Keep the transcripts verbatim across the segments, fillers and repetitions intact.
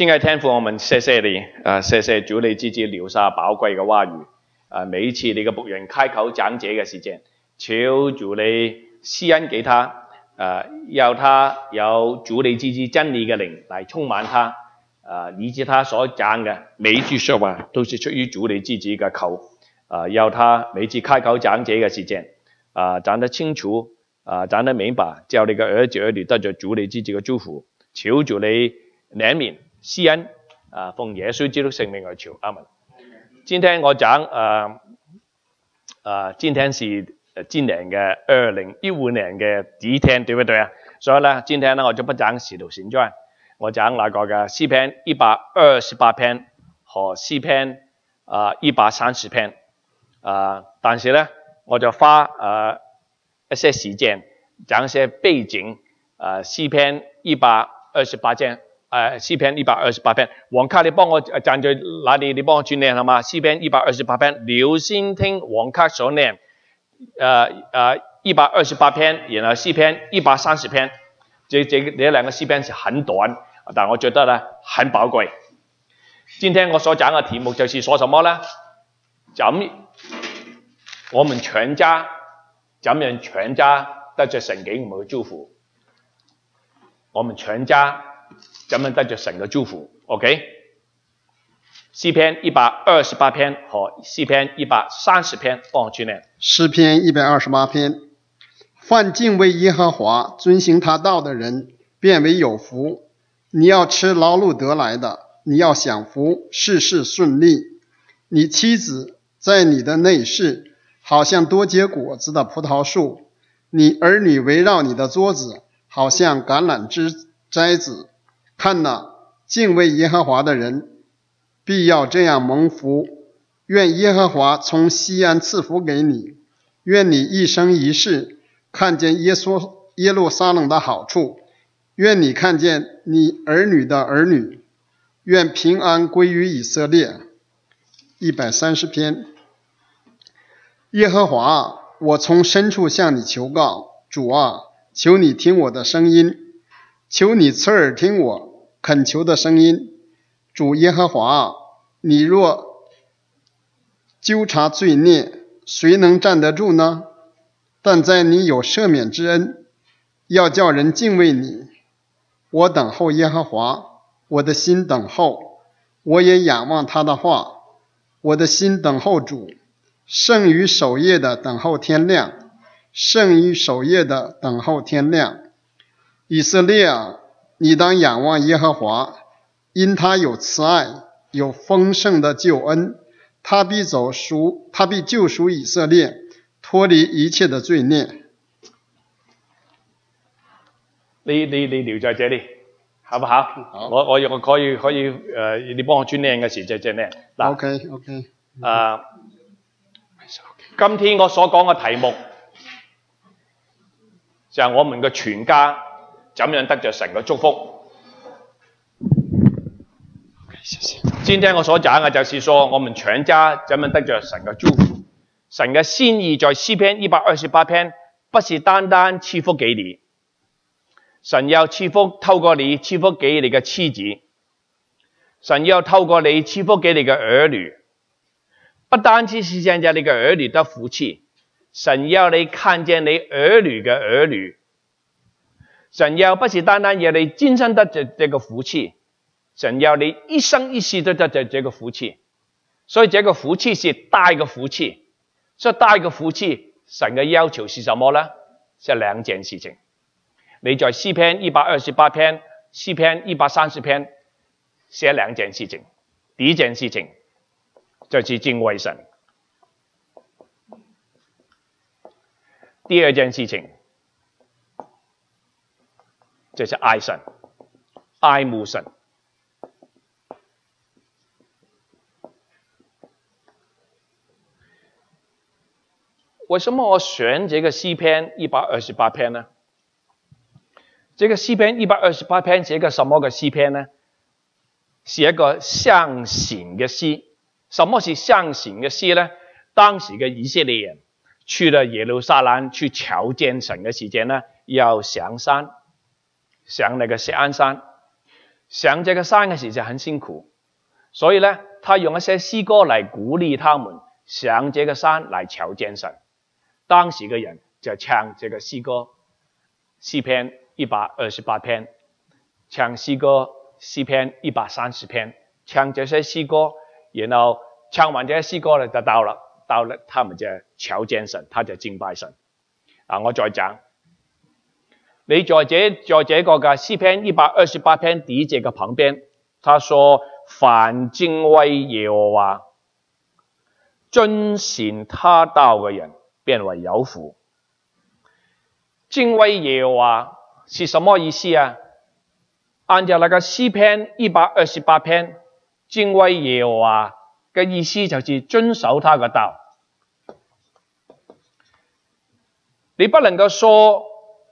亲爱的天父，我們謝謝你，啊謝謝主你自己留下寶貴嘅話語，啊每一次你嘅僕人開口講這嘅時間，求主你施恩給他，啊要他有主你自己真理嘅靈來充滿他，啊以致他所講嘅每一句說話都是出於主你自己嘅口，啊要他每次開口講這嘅時間，啊講得清楚，啊講得明白，叫你嘅兒子兒女得着主你自己嘅祝福，求主你憐憫施恩，啊，奉耶穌基督聖名而求，阿門。今天我講，呃，呃，今天是今年嘅二零一五年嘅第一天，對不對啊？所以呢，今天呢我就不講使徒行傳，我講那個嘅詩篇一百二十八篇和詩篇啊一百三十篇，啊，但是呢，我就花呃一些時間講一些背景，啊，詩篇一百二十八篇。呃詩篇一百二十八篇，王卡你幫我站在哪裡？你幫我轉念好嗎？詩篇一百二十八篇，留心聽王卡所念，呃呃一百二十八篇，然後詩篇一百三十篇，這這這兩個詩篇是很短，但我覺得呢很寶貴。今天我所講的題目就是說什麼呢？怎我們全家怎樣全家得着神給我們的祝福？我們全家怎麼得着神的祝福 ？OK， 詩篇一百二十八篇和詩篇一百三十篇，幫我去念。 詩篇一百二十八篇，凡敬畏耶和華、遵行他道的人，便為有福。你要吃勞碌得來的，你要享福，事事順利。你妻子在你的內室，好像多結果子的葡萄樹；你兒女圍繞你的桌子，好像橄欖枝栽子。看哪，敬畏耶和華的人必要這樣蒙福。願耶和華從西安賜福給你，願你一生一世看見耶穌耶路撒冷的好處，願你看見你兒女的兒女，願平安歸於以色列。一百三十篇，耶和華，我從深處向你求告，主啊，求你聽我的聲音，求你側耳聽我懇求的聲音。主耶和華，你若糾察罪孽，誰能站得住呢？但在你有赦免之恩，要叫人敬畏你。我等候耶和華，我的心等候，我也仰望他的話。我的心等候主，勝於守夜的等候天亮，勝於守夜的等候天亮。以色列啊，你當仰望耶和華，因他有慈愛，有豐盛的救恩，他必走贖，他必救贖以色列，脫離一切的罪孽。 你你你留在這裡，好不好？好，我我我可以可以誒、呃，你幫我轉念嘅時就就念。嗱 ，OK OK。 誒，今天我所講嘅題目就係我們嘅全家怎樣得着神嘅祝福。今天我所講嘅就是說，我們全家怎樣得着神嘅祝福。神嘅心意在詩篇一百二十八篇，不是單單賜福給你，神要賜福透過你賜福給你嘅妻子，神要透過你賜福給你嘅兒女，不單止是讓你嘅兒女得福氣，神要你看見你兒女嘅兒女，神要不是單單要你今生得這這個福氣，神要你一生一世都得着這個福氣，所以這個福氣是大嘅福氣，所以大嘅福氣，神嘅要求是什麼呢？是兩件事情。你在詩篇一百二十八篇、詩篇一百三十篇寫兩件事情。第一件事情就是敬畏神，第二件事情就是愛神、愛慕神。為什麼我選這個詩篇一百二十八篇呢？這個詩篇一百二十八篇是一個什麼嘅詩篇呢？是一個向善嘅詩。什麼是向善嘅詩呢？當時嘅以色列人去了耶路撒冷去朝見神嘅時間呢，要上山，上那個錫安山。 上這個山嘅時就很辛苦，所以呢，他用一些詩歌嚟鼓勵他們上這個山嚟朝見神。當時嘅人就唱這個詩歌，詩篇一百二十八篇，唱詩歌詩篇一百三十篇，唱這些詩歌，然後唱完這些詩歌呢，就到了，到了他們就朝見神，他就敬拜神。啊，我再講。你在這在這個嘅詩篇一百二十八篇第一節嘅旁邊，他說：凡敬畏耶和華、遵行他道嘅人，便為有福。敬畏耶和華是什麼意思啊？按照那個詩篇一百二十八篇，敬畏耶和華嘅意思就是遵守他嘅道。你不能夠說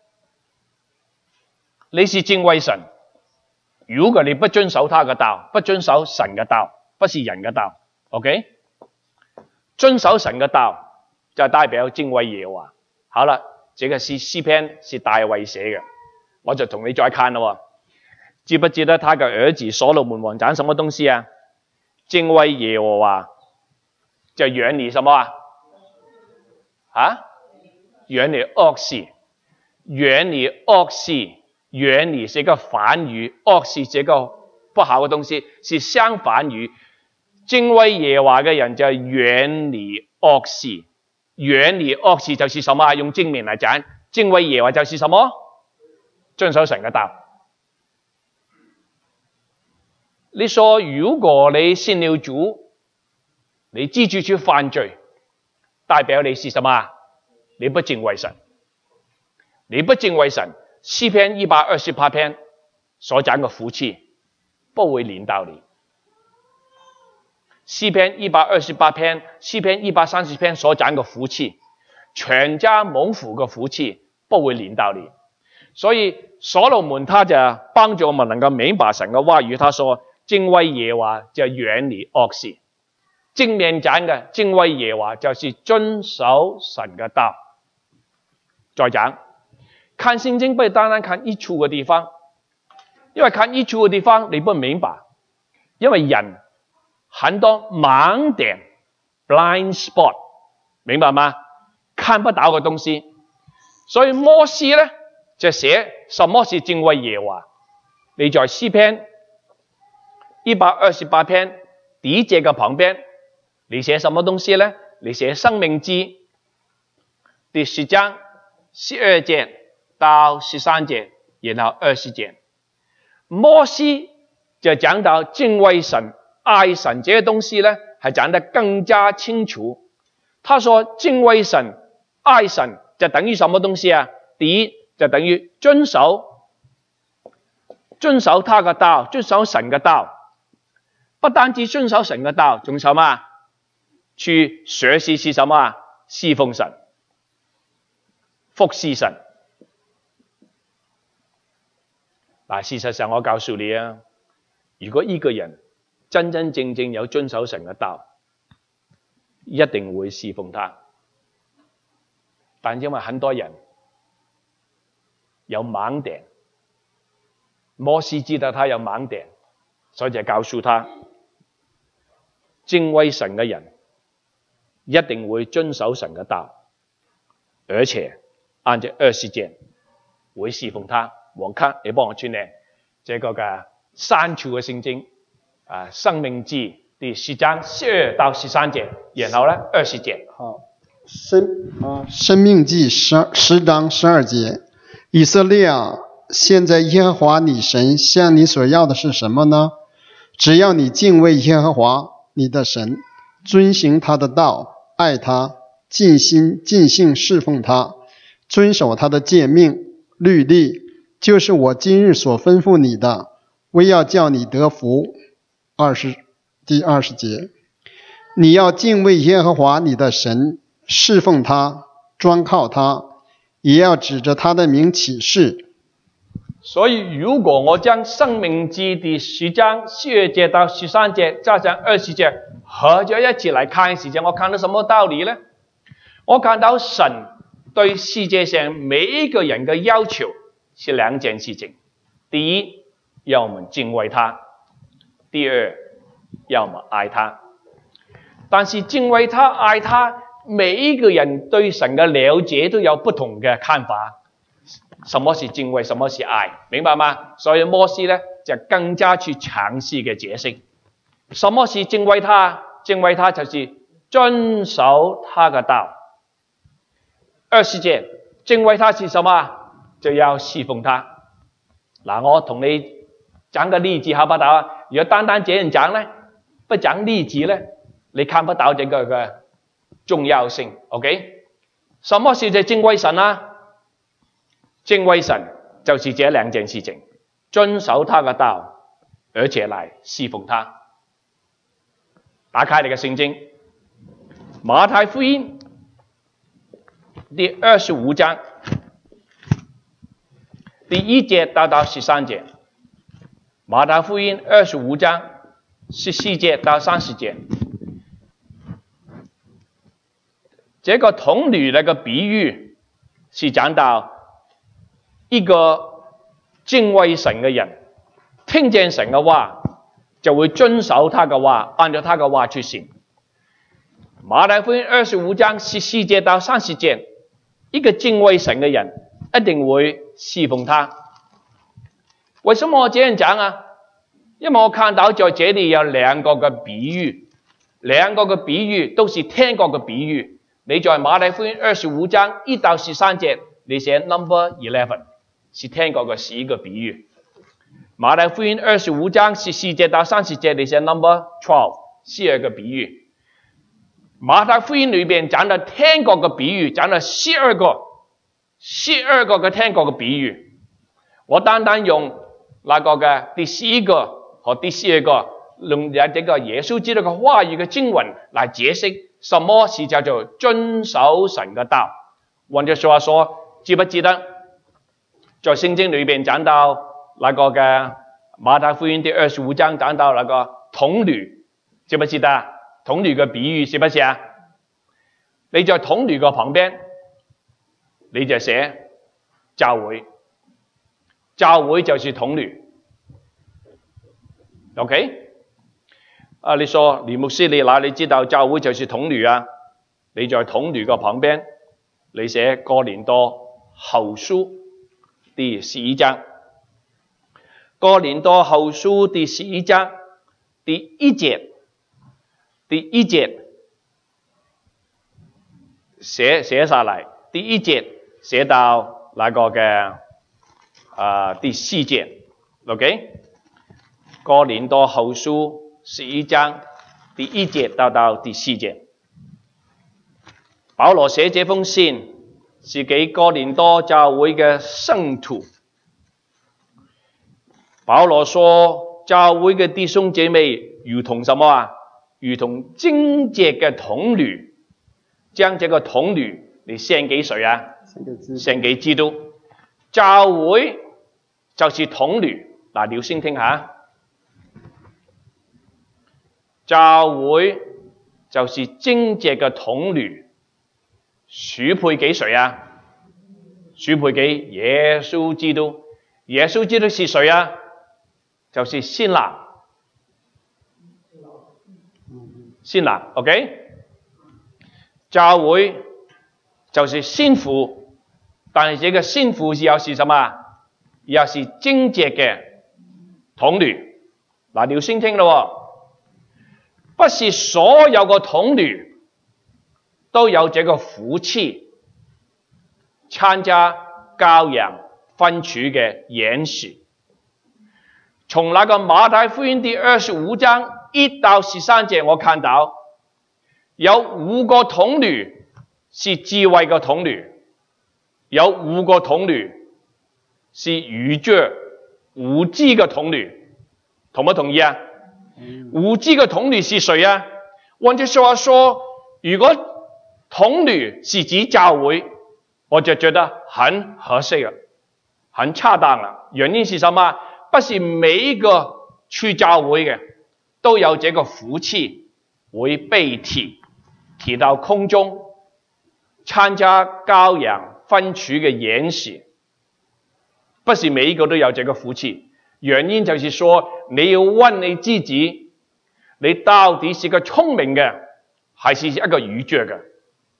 你是敬畏神，如果你不遵守他嘅道，不遵守神嘅道，不是人嘅道 ，OK？ 遵守神嘅道就代表敬畏耶和華。好了，這個是詩篇是大衛寫嘅，我就同你再看咯。記不記得他嘅兒子所羅門王講什麼東西啊？敬畏耶和華就遠離什麼啊？啊？遠離惡事，遠離惡事。遠離是一個反語，惡是這個不好嘅東西，是相反語。敬畏耶和華嘅人就遠離惡事，遠離惡事就是什麼？用正面嚟講，敬畏耶和華就是什麼？遵守神嘅道。你說如果你信了主，你知處處犯罪，代表你是什麼？你不敬畏神，你不敬畏神。詩篇一百二十八篇所講嘅福氣不會臨到你。詩篇一百二十八篇、詩篇一百三十篇所講嘅福氣，全家蒙福嘅福氣不會臨到你。所以所羅門他就幫助我們能夠明白神嘅話語，他說敬畏耶和華就遠離惡事。正面講嘅敬畏耶和華就是遵守神嘅道。再講。看聖經不是單單看一處嘅地方，因為看一處嘅地方你不明白，因為人很多盲點 blind spot， 明白嗎？看不到嘅東西，所以摩西呢就寫什麼是敬畏耶和華。你在詩篇一百二十八篇第一節嘅旁邊，你寫什麼東西呢？你寫申命記第十章十二節到十三節，然後二十節，摩西就講到敬畏神、愛神這些東西呢，係講得更加清楚。他說敬畏神、愛神就等於什麼東西啊？第一就等於遵守，遵守他嘅道，遵守神嘅道。不單止遵守神嘅道，仲什麼？去學習是什麼？侍奉神、服侍神。嗱，事實上我告訴你啊，如果一個人真真正正有遵守神嘅道，一定會侍奉他。但因為很多人有盲點，摩西知道他有盲點，所以就告訴他，敬畏神嘅人一定會遵守神嘅道，而且按照二十節會侍奉他。王卡，你幫我轉嚟這個嘅三處嘅聖經啊，申命記第十章十二到十三節，然後呢二十節。 好，申啊，申命記十十章十二節，以色列啊，現在耶和華你神向你所要的是什麼呢？只要你敬畏耶和華你的神，遵行他的道，愛他，盡心盡性侍奉他，遵守他的誡命律例，就是我今日所吩咐你的，為要叫你得福。二十第二十節，你要敬畏耶和華你的神，侍奉他，專靠他，也要指着他的名起誓。 所以如果我將申命記第十章十二節到十三節加上二十節合咗一起來看嘅時候，我看到什麼道理呢？我看到神對世界上每一個人嘅要求是兩件事情。第一， 要我们敬畏他；第二，要我们爱他。但是敬畏他、爱他，每一个人对神的了解都有不同的看法。什么是敬畏，什么是爱，明白吗？所以摩西呢就更加去详细的解释，什么是敬畏他？敬畏他就是遵守他的道。二十节，敬畏他是什么？就要侍奉他。嗱，我同你講個例子好不好？如果單單這樣講呢，不講例子呢，你看不到這個嘅重要性。OK？ 什麼是敬畏神啊？敬畏神就是這兩件事情，遵守他的道，而且來侍奉他。打開你嘅聖經，馬太福音第二十五章第一節到到十三節，馬太福音二十五章十四節到三十節。這個童女那個比喻是講到一個敬畏神嘅人，聽見神嘅話就會遵守他嘅話，按照他嘅話去行。馬太福音二十五章十四節到三十節，一個敬畏神嘅人一定會侍奉他。為什麼我這樣講啊？因為我看到在這裏有兩個嘅比喻，兩個嘅比喻都是天國嘅比喻。你在馬太福音二十五章一到十三節，你寫 number eleven， 是天國嘅十一個比喻。馬太福音二十五章十四節到三十節，你寫 number twelve， 十二個比喻。馬太福音裏邊講到天國嘅比喻，講到十二個，十二個嘅天國嘅比喻。我單單用那個嘅第十一個和第十二個，用這個耶穌基督嘅話語嘅經文來解釋什麼是叫做遵守神嘅道。換句說話說，記不記得在聖經裏邊講到那個嘅馬太福音第二十五章講到那個童女，記不記得？童女嘅比喻是不是啊？你在童女嘅旁邊，你就寫教會，教會就是童女。OK？ 啊，你說李牧師，你哪裡知道教會就是童女啊？你在童女嘅旁邊，你寫哥林多後書第十一章，哥林多後書第十一章第一節，第一節寫寫下來，第一節寫到那個嘅啊第四節 ，OK？ 哥林多後書十一章第一節到到第四節，保羅寫這封信是給哥林多教會嘅聖徒。保羅說教會嘅弟兄姐妹如同什麼啊？如同貞潔嘅童女，將這個童女你獻給誰啊？獻給基督。教會就是童女。嗱，你先聽下。教會就是貞潔嘅童女，許配給誰啊？許配給耶穌基督。耶穌基督是誰啊？就是新郎。新郎 ，OK？ 教會就是新婦，但係這個新婦要是什麼？要是貞潔嘅童女。嗱，你要先聽咯。不是所有個童女都有這個福氣參加羔羊婚娶嘅筵席。從那個馬太福音第二十五章一到十三節，我看到有五個童女是智慧嘅童女，有五個童女是愚拙無知嘅童女，同唔同意啊？無知嘅童女是誰啊？換句說話說，如果童女是指教會，我就覺得很合適了，很恰當了。原因是什麼？不是每一個去教會嘅都有這個福氣會被提提到空中參加羔羊婚娶嘅筵席，不是每一個都有這個福氣。 原因就是說你要問你自己，你到底是個聰明嘅，還是一個愚拙嘅？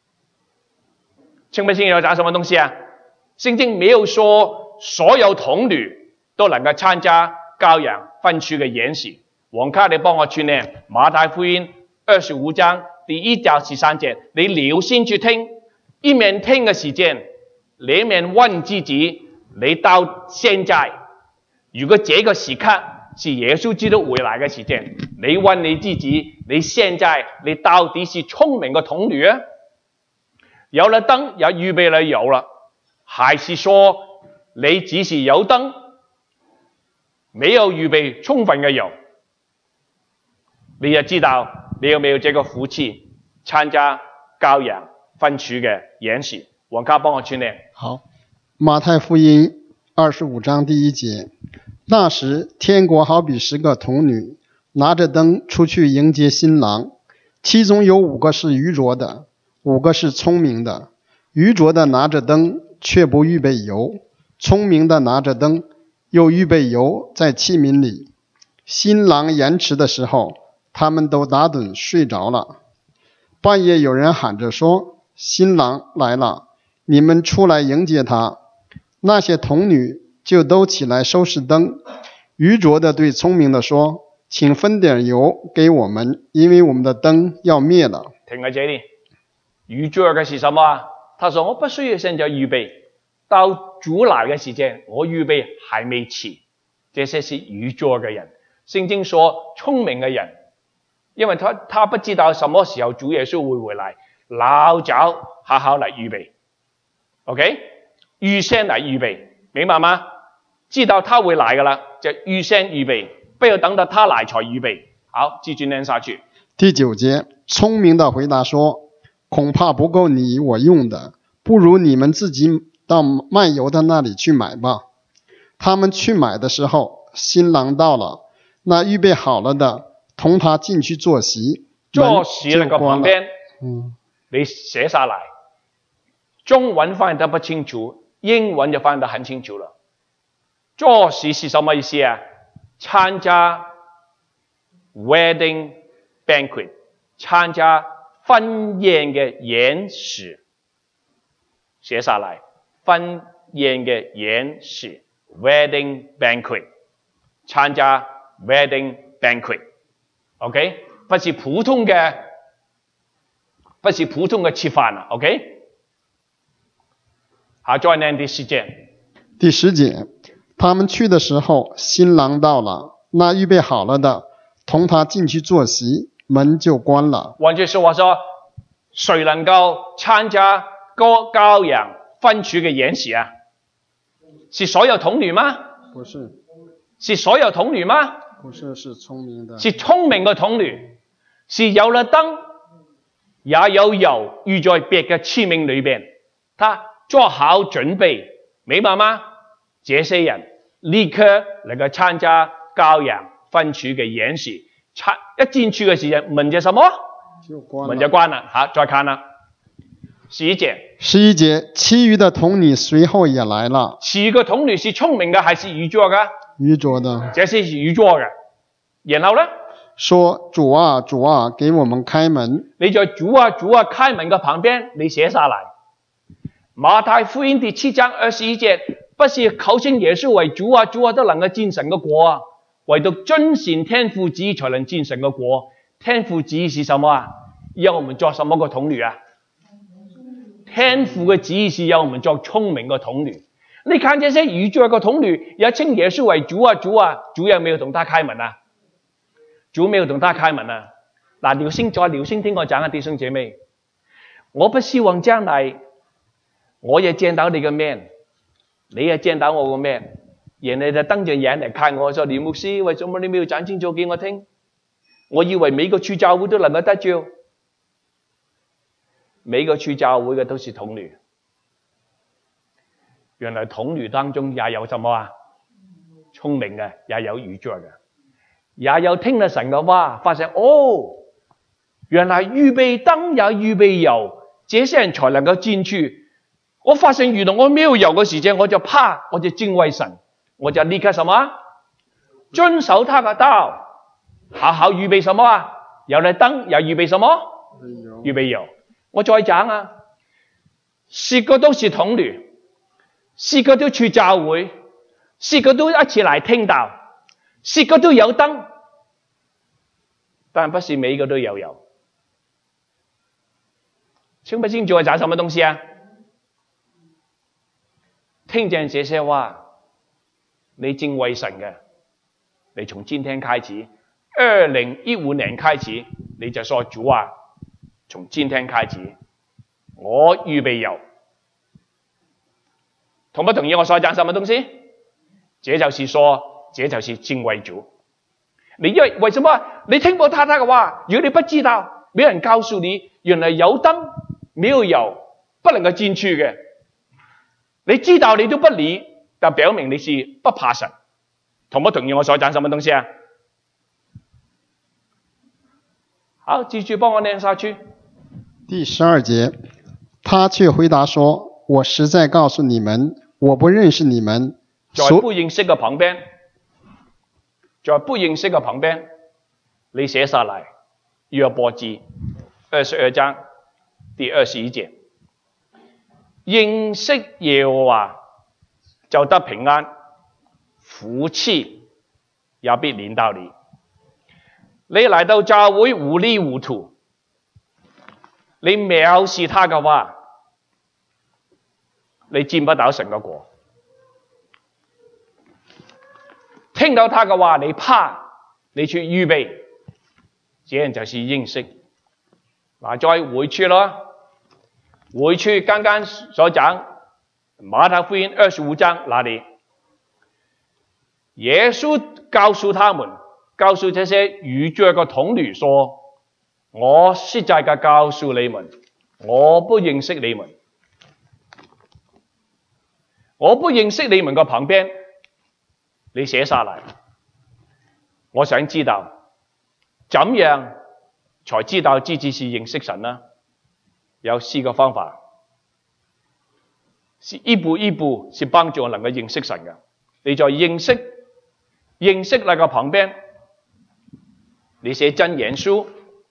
清不清楚講什麼東西啊？聖經沒有說所有童女都能夠參加羔羊分區嘅筵席。王卡，你幫我串呢馬太福音二十五章第一到十三節，你留心去聽，一面聽嘅時間，你一面問自己，你到現在，如果這個時刻是耶穌基督回來嘅時間，你問你自己，你現在你到底是聰明嘅童女啊？有了燈，有預備了油了，還是說你只是有燈，沒有預備充分嘅油？你就知道你有沒有這個福氣參加羔羊分區嘅筵席。王卡幫我串聯。 好，馬太福音二十五章第一節，那時天國好比十個童女拿着燈出去迎接新郎，其中有五個是愚拙的，五個是聰明的。愚拙的拿着燈卻不預備油，聰明的拿着燈又預備油在器皿裡。新郎延遲的時候，他們都打盹睡着了。半夜有人喊着說，新郎來了，你們出來迎接他。那些童女就都起來收拾燈。愚拙的對聰明的說，請分點油給我們，因為我們的燈要滅了。 停喺這裡，愚拙嘅是什麼啊？他說我不需要現在預備，到主來嘅時間我預備還沒遲。這些是愚拙嘅人。聖經說聰明嘅人，因為他他不知道什麼時候主耶穌會回來，老早好好嚟預備 ，OK， 預先嚟預備，明白嗎？知道他會來㗎啦，就預先預備，不要等到他來才預備。好，繼續念下去。 第九節，聰明的回答說，恐怕不夠你我用的，不如你們自己到賣油的那裡去買吧。他們去買的時候，新郎到了，那預備好了的同他進去坐席， 坐席那個旁邊， 嗯， 你寫下來。中文翻譯得不清楚，英文就翻譯得很清楚了。坐席是什麼意思啊？參加 wedding banquet， 參加婚宴嘅筵席，寫下來。婚宴嘅筵席 wedding banquet， 參加 wedding banquet。OK， 不是普通嘅，不是普通嘅吃飯啊。OK， 好，再念第十節。 第十節，他們去的時候，新郎到了，那預備好了的同他進去坐席，門就關了。 換句說話說，誰能夠參加羔羔羊分區嘅筵席啊？是所有童女嗎？ 不是。 是所有童女嗎？ 不是，是聰明的。 是聰明嘅童女，是有了燈，也有油預在別嘅器皿裏邊，他做好準備，明白嗎？這些人立刻能夠參加羔羊分區嘅筵席，一進去嘅時候，門就什麼？ 就關了。 門就關了。好，再看啦。十一節。 十一節，其餘的童女隨後也來了。 其餘嘅童女是聰明嘅還是愚拙嘅？ 愚拙的。 這是愚拙嘅。然後呢？ 說主啊主啊，給我們開門。 你在主啊主啊開門嘅旁邊，你寫下來。馬太福音第七章二十一節，不是口稱耶穌為主啊主啊都能夠進神嘅國啊，唯獨遵行天父旨意才能進神嘅國。天父旨意是什麼啊？要我們做什麼個童女啊？天父嘅旨意是要我們做聰明嘅童女。你看這些愚拙嘅童女，也稱耶穌為主啊主啊，主有沒有同他開門啊？主沒有同他開門啊！嗱，留心再留心聽我講啊，弟兄姐妹，我不希望將來我也見到你嘅面，你也見到我嘅面，人哋就瞪着眼嚟看我，說李牧師，為什麼你沒有講清楚給我聽？我以為每個區教會都能夠得救，每個區教會嘅都是童女，原來童女當中也有什麼啊？聰明嘅，也有愚拙嘅。也有聽了神嘅話，發現哦，原來預備燈也預備油，這些人才能夠進去。我發現原來我沒有油嘅時間，我就怕，我就敬畏神，我就立刻什麼遵守他的道，好好預備什麼啊？有了燈，又預備什麼？預備油。我再講啊，四個都是童女，四個都去教會，四個都一起來聽道，四個都有燈，但不是每一個都有油。清不清楚我講什麼東西啊？聽見這些話，你敬畏神嘅，你從今天開始，二零一五年開始，你就說主啊，從今天開始，我預備油。同不同意我所講什麼東西？這就是說，這就是敬畏主。你因為為什麼？你聽過他他嘅話，如果你不知道，沒人告訴你，原來有燈沒有油不能夠進去嘅。你知道你都不理，但表明你是不怕神。同不同意我所講什麼東西啊？好，繼續幫我念下去。 第十二節，他卻回答說：我實在告訴你們，我不認識你們。 在不認識嘅旁邊，在不認識嘅旁邊，你寫下來，約伯記二十二章第二十一節，認識耶和華就得平安，福氣也必臨到你。你來到教會糊裏糊塗，你藐視他嘅話，你見不到神嘅國。聽到他嘅話，你怕，你去預備，這樣就是認識。嗱，再回去咯，回去剛剛所講馬太福音二十五章那裡，耶穌告訴他們，告訴這些愚拙嘅童女說：我實在嘅告訴你們，我不認識你們，我不認識你們嘅旁邊。你寫下來，我想知道怎樣才知道自己是認識神呢？有四個方法，是一步一步是幫助我能夠認識神嘅。你在認識認識那個旁邊，你寫箴言書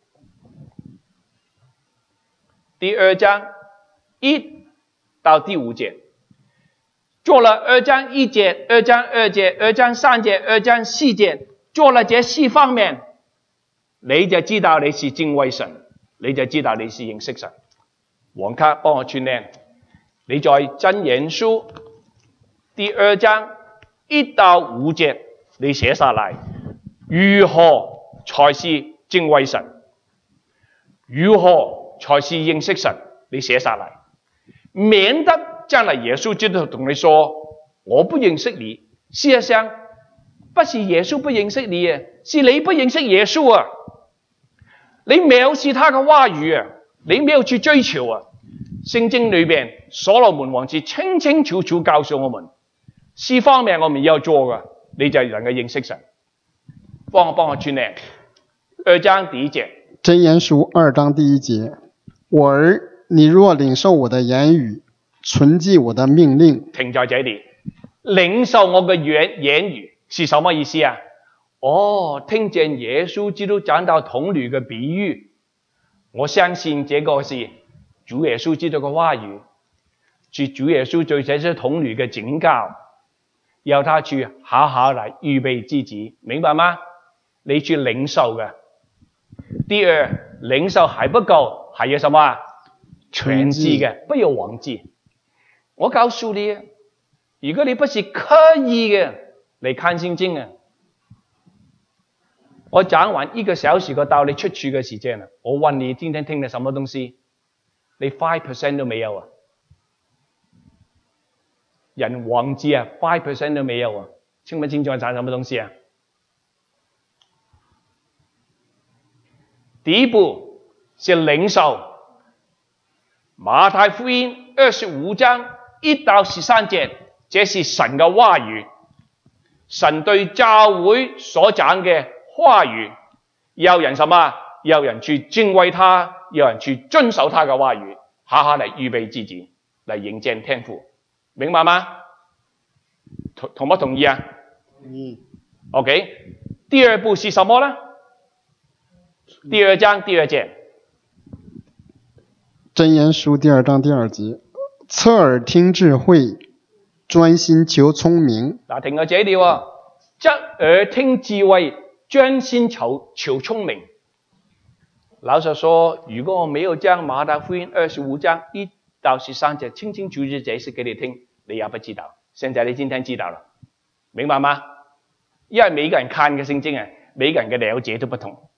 第二章一到第五節。做了二章一節、二章二節、二章三節、二章四節，做了這四方面，你就知道你是敬畏神，你就知道你是認識神。黃卡幫我串靚，你在箴言書第二章一到五節，你寫下來，如何才是敬畏神？如何才是認識神？你寫下來，免得將來耶穌基督同你說我不認識你，事實上不是耶穌不認識你啊，是你不認識耶穌啊，你藐視他嘅話語啊，你沒有去追求啊。聖經裏邊所羅門王子清清楚楚告訴我們四方面我們要做嘅，你就能夠認識神。幫我幫我串靚二章第一節， 箴言書二章第一節，我兒，你若領受我的言語，存記我的命令。 停在這裏，領受我嘅言言語是什麼意思啊？哦，聽見耶穌基督講到童女嘅比喻，我相信這個是主耶穌基督嘅話語，是主耶穌對這些童女嘅警告，要他去好好嚟預備自己，明白嗎？你去領受嘅。第二，領受還不夠，還有什麼啊？全記嘅，不要忘記。我告訴你，如果你不是刻意嘅嚟看聖經啊，我講完一個小時個道理出去嘅時間啊，我問你今天聽了什麼東西，你 five percent 都沒有啊！人忘記啊 five percent 都沒有啊！清不清楚講什麼東西啊？第一步是領受馬太福音二十五章一到十三節，這是神嘅話語，神對教會所講嘅話語，要人什麼？要人去敬畏他，要人去遵守他嘅話語，好好嚟預備自己，嚟迎見天父，明白嗎？同同不同意啊？ 同意。 OK， 第二步是什么呢？第二章第二节。 箴言书第二章第二节，侧耳听智慧，专心求聪明。 嗱，停個這裡喎，側耳聽智慧，專心求求聰明。老實說，如果我沒有將馬太福音二十五章一到十三節清清楚楚解釋給你聽，你也不知道。現在你今天知道了，明白嗎？因為每個人看嘅聖經啊，每個人嘅了解都不同，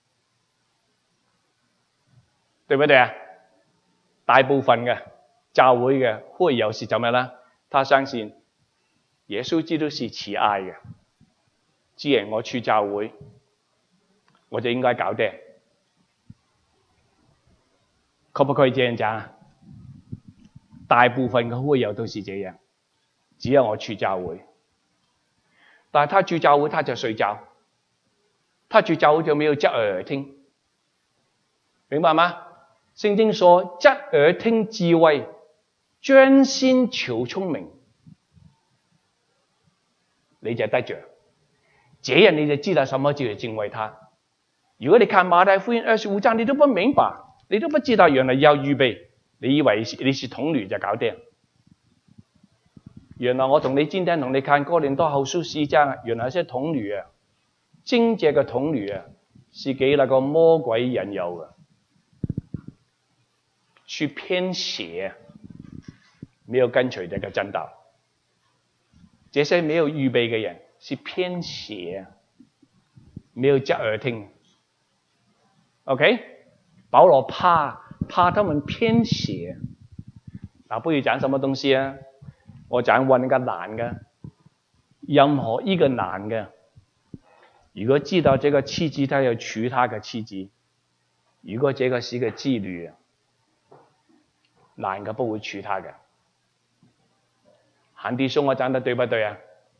對不對啊？大部分嘅教會嘅會友是怎麼呢？他相信耶穌基督是慈愛嘅，既然我去教會，我就應該搞掂。可不可以這樣講啊？大部分嘅會友都是這樣，只有我去教會。但係他去教會他就睡覺，他去教會就沒有側耳聽，明白嗎？聖經說側耳聽智慧，專心求聰明，你就得着，這樣你就知道什麼叫做敬畏他。如果你看馬太福音二十五章，你都不明白，你都不知道原來要預備，你以為你是童女就搞掂。原來我同你今天同你看哥林多後書四章，原來是童女啊，貞潔嘅童女啊，是給那個魔鬼引誘嘅，去偏邪，沒有跟隨這個真道。這些沒有預備嘅人是偏邪，沒有側耳聽。OK， 保羅怕怕他們偏邪。嗱，不如講什麼東西啊？我講揾個男嘅，任何一個男嘅，如果知道這個妻子他要娶他嘅妻子，如果這個是個妓女，男嘅不會娶她嘅。韓弟兄，我講得對不對啊？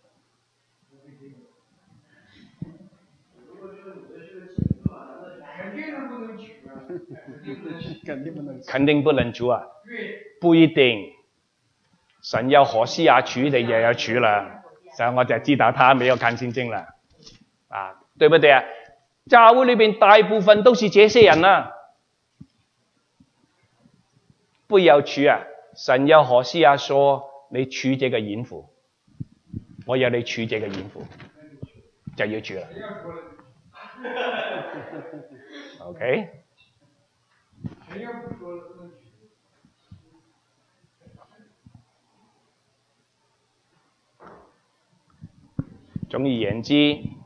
肯定不能娶啊，不一定。神要何西阿娶，你就要娶啦。所以我就知道他沒有看聖經啦，啊，對不對啊？教會裏邊大部分都是這些人啊，不要娶啊！神要何西阿說，你娶這個淫婦，我要你娶這個淫婦，就要娶啦。OK。總而言之，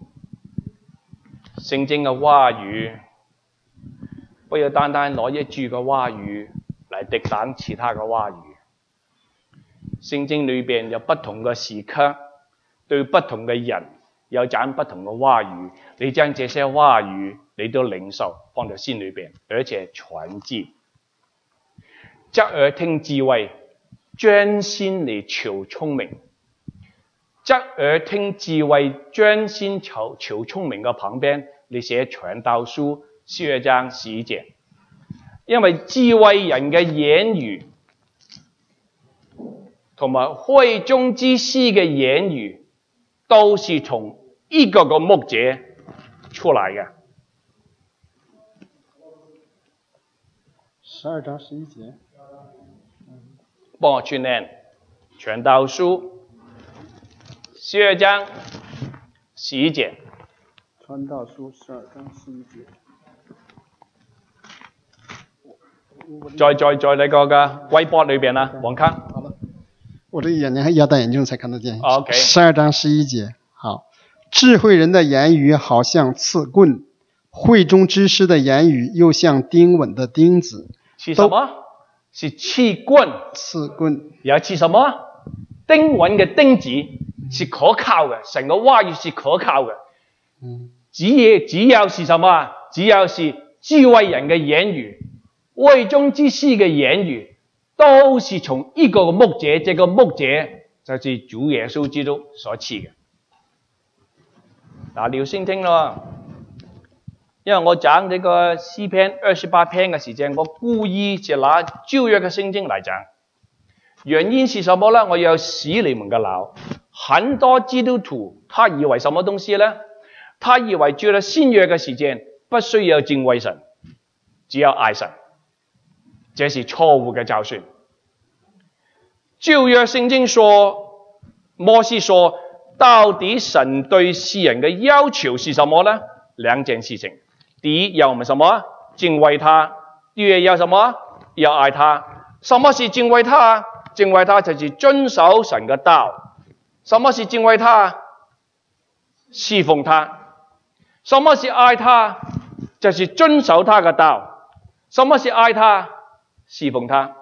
聖經嘅話語不要單單攞一句嘅話語嚟敵擋其他嘅話語。聖經裏邊有不同嘅時刻，對不同嘅人有講不同嘅話語，你將這些話語你都領受放在心裏邊，而且傳記。側耳聽智慧，專心嚟求聰明。側耳聽智慧，專心求求聰明嘅旁邊，你寫傳道書十二章十一節。因為智慧人嘅言語同埋會中之師嘅言語，都是從一個個牧者出來嘅。 十二章十一節， 幫我去念傳道書十二章十一節。 傳道書十二章十一節。 在在在那個嘅微博裏邊啊，網卡。 好了，我這個眼睛還要戴眼鏡才看得見。 OK。 十二章十一節，好。智慧人的言語好像刺棍，會中之師的言語又像釘穩的釘子。 是什麼？是刺棍。 刺棍。 有刺什麼？釘穩嘅釘子是可靠嘅，神嘅話語是可靠嘅。 嗯。 只要只要是什麼？只要是智慧人嘅言語。會中之師嘅言語都是從一個牧者，這個牧者就是主耶穌基督所賜嘅。嗱，你要先聽咯，因為我講呢個詩篇二十八篇嘅時間，我故意就拿舊約嘅聖經嚟講。原因是什麼呢？我要洗你們嘅腦。很多基督徒他以為什麼東西呢？ 他以為住咗新約嘅時間不需要敬畏神，只有愛神，這是錯誤嘅教訓。舊約聖經說，摩西說，到底神對世人嘅要求是什麼呢？兩件事情。第一，要我們什麼？敬畏他。第二，要什麼？要愛他。什麼是敬畏他？敬畏他就是遵守神嘅道。什麼是敬畏他？侍奉他。什麼是愛他？就是遵守他嘅道。什麼是愛他？侍奉他。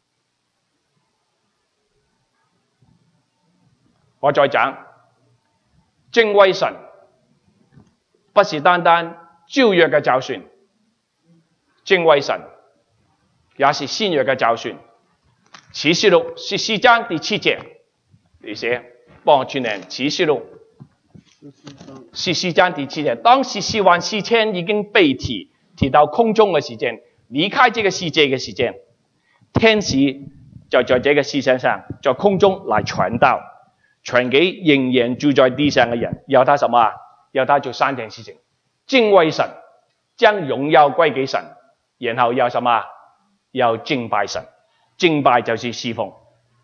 我再講，敬畏神不是單單舊約嘅教訓，敬畏神也是新約嘅教訓。啟示錄十四章第七節，你寫幫我串聯啟示錄十四章第七節。當時四萬四千已經被提提到空中嘅時間，離開這個世界嘅時間，天使就在這個世界上，在空中來傳道。傳給仍然住在地上嘅人，要他什麼啊？要他做三件事情：敬畏神，將榮耀歸給神，然後要什麼啊？要敬拜神。敬拜就是侍奉。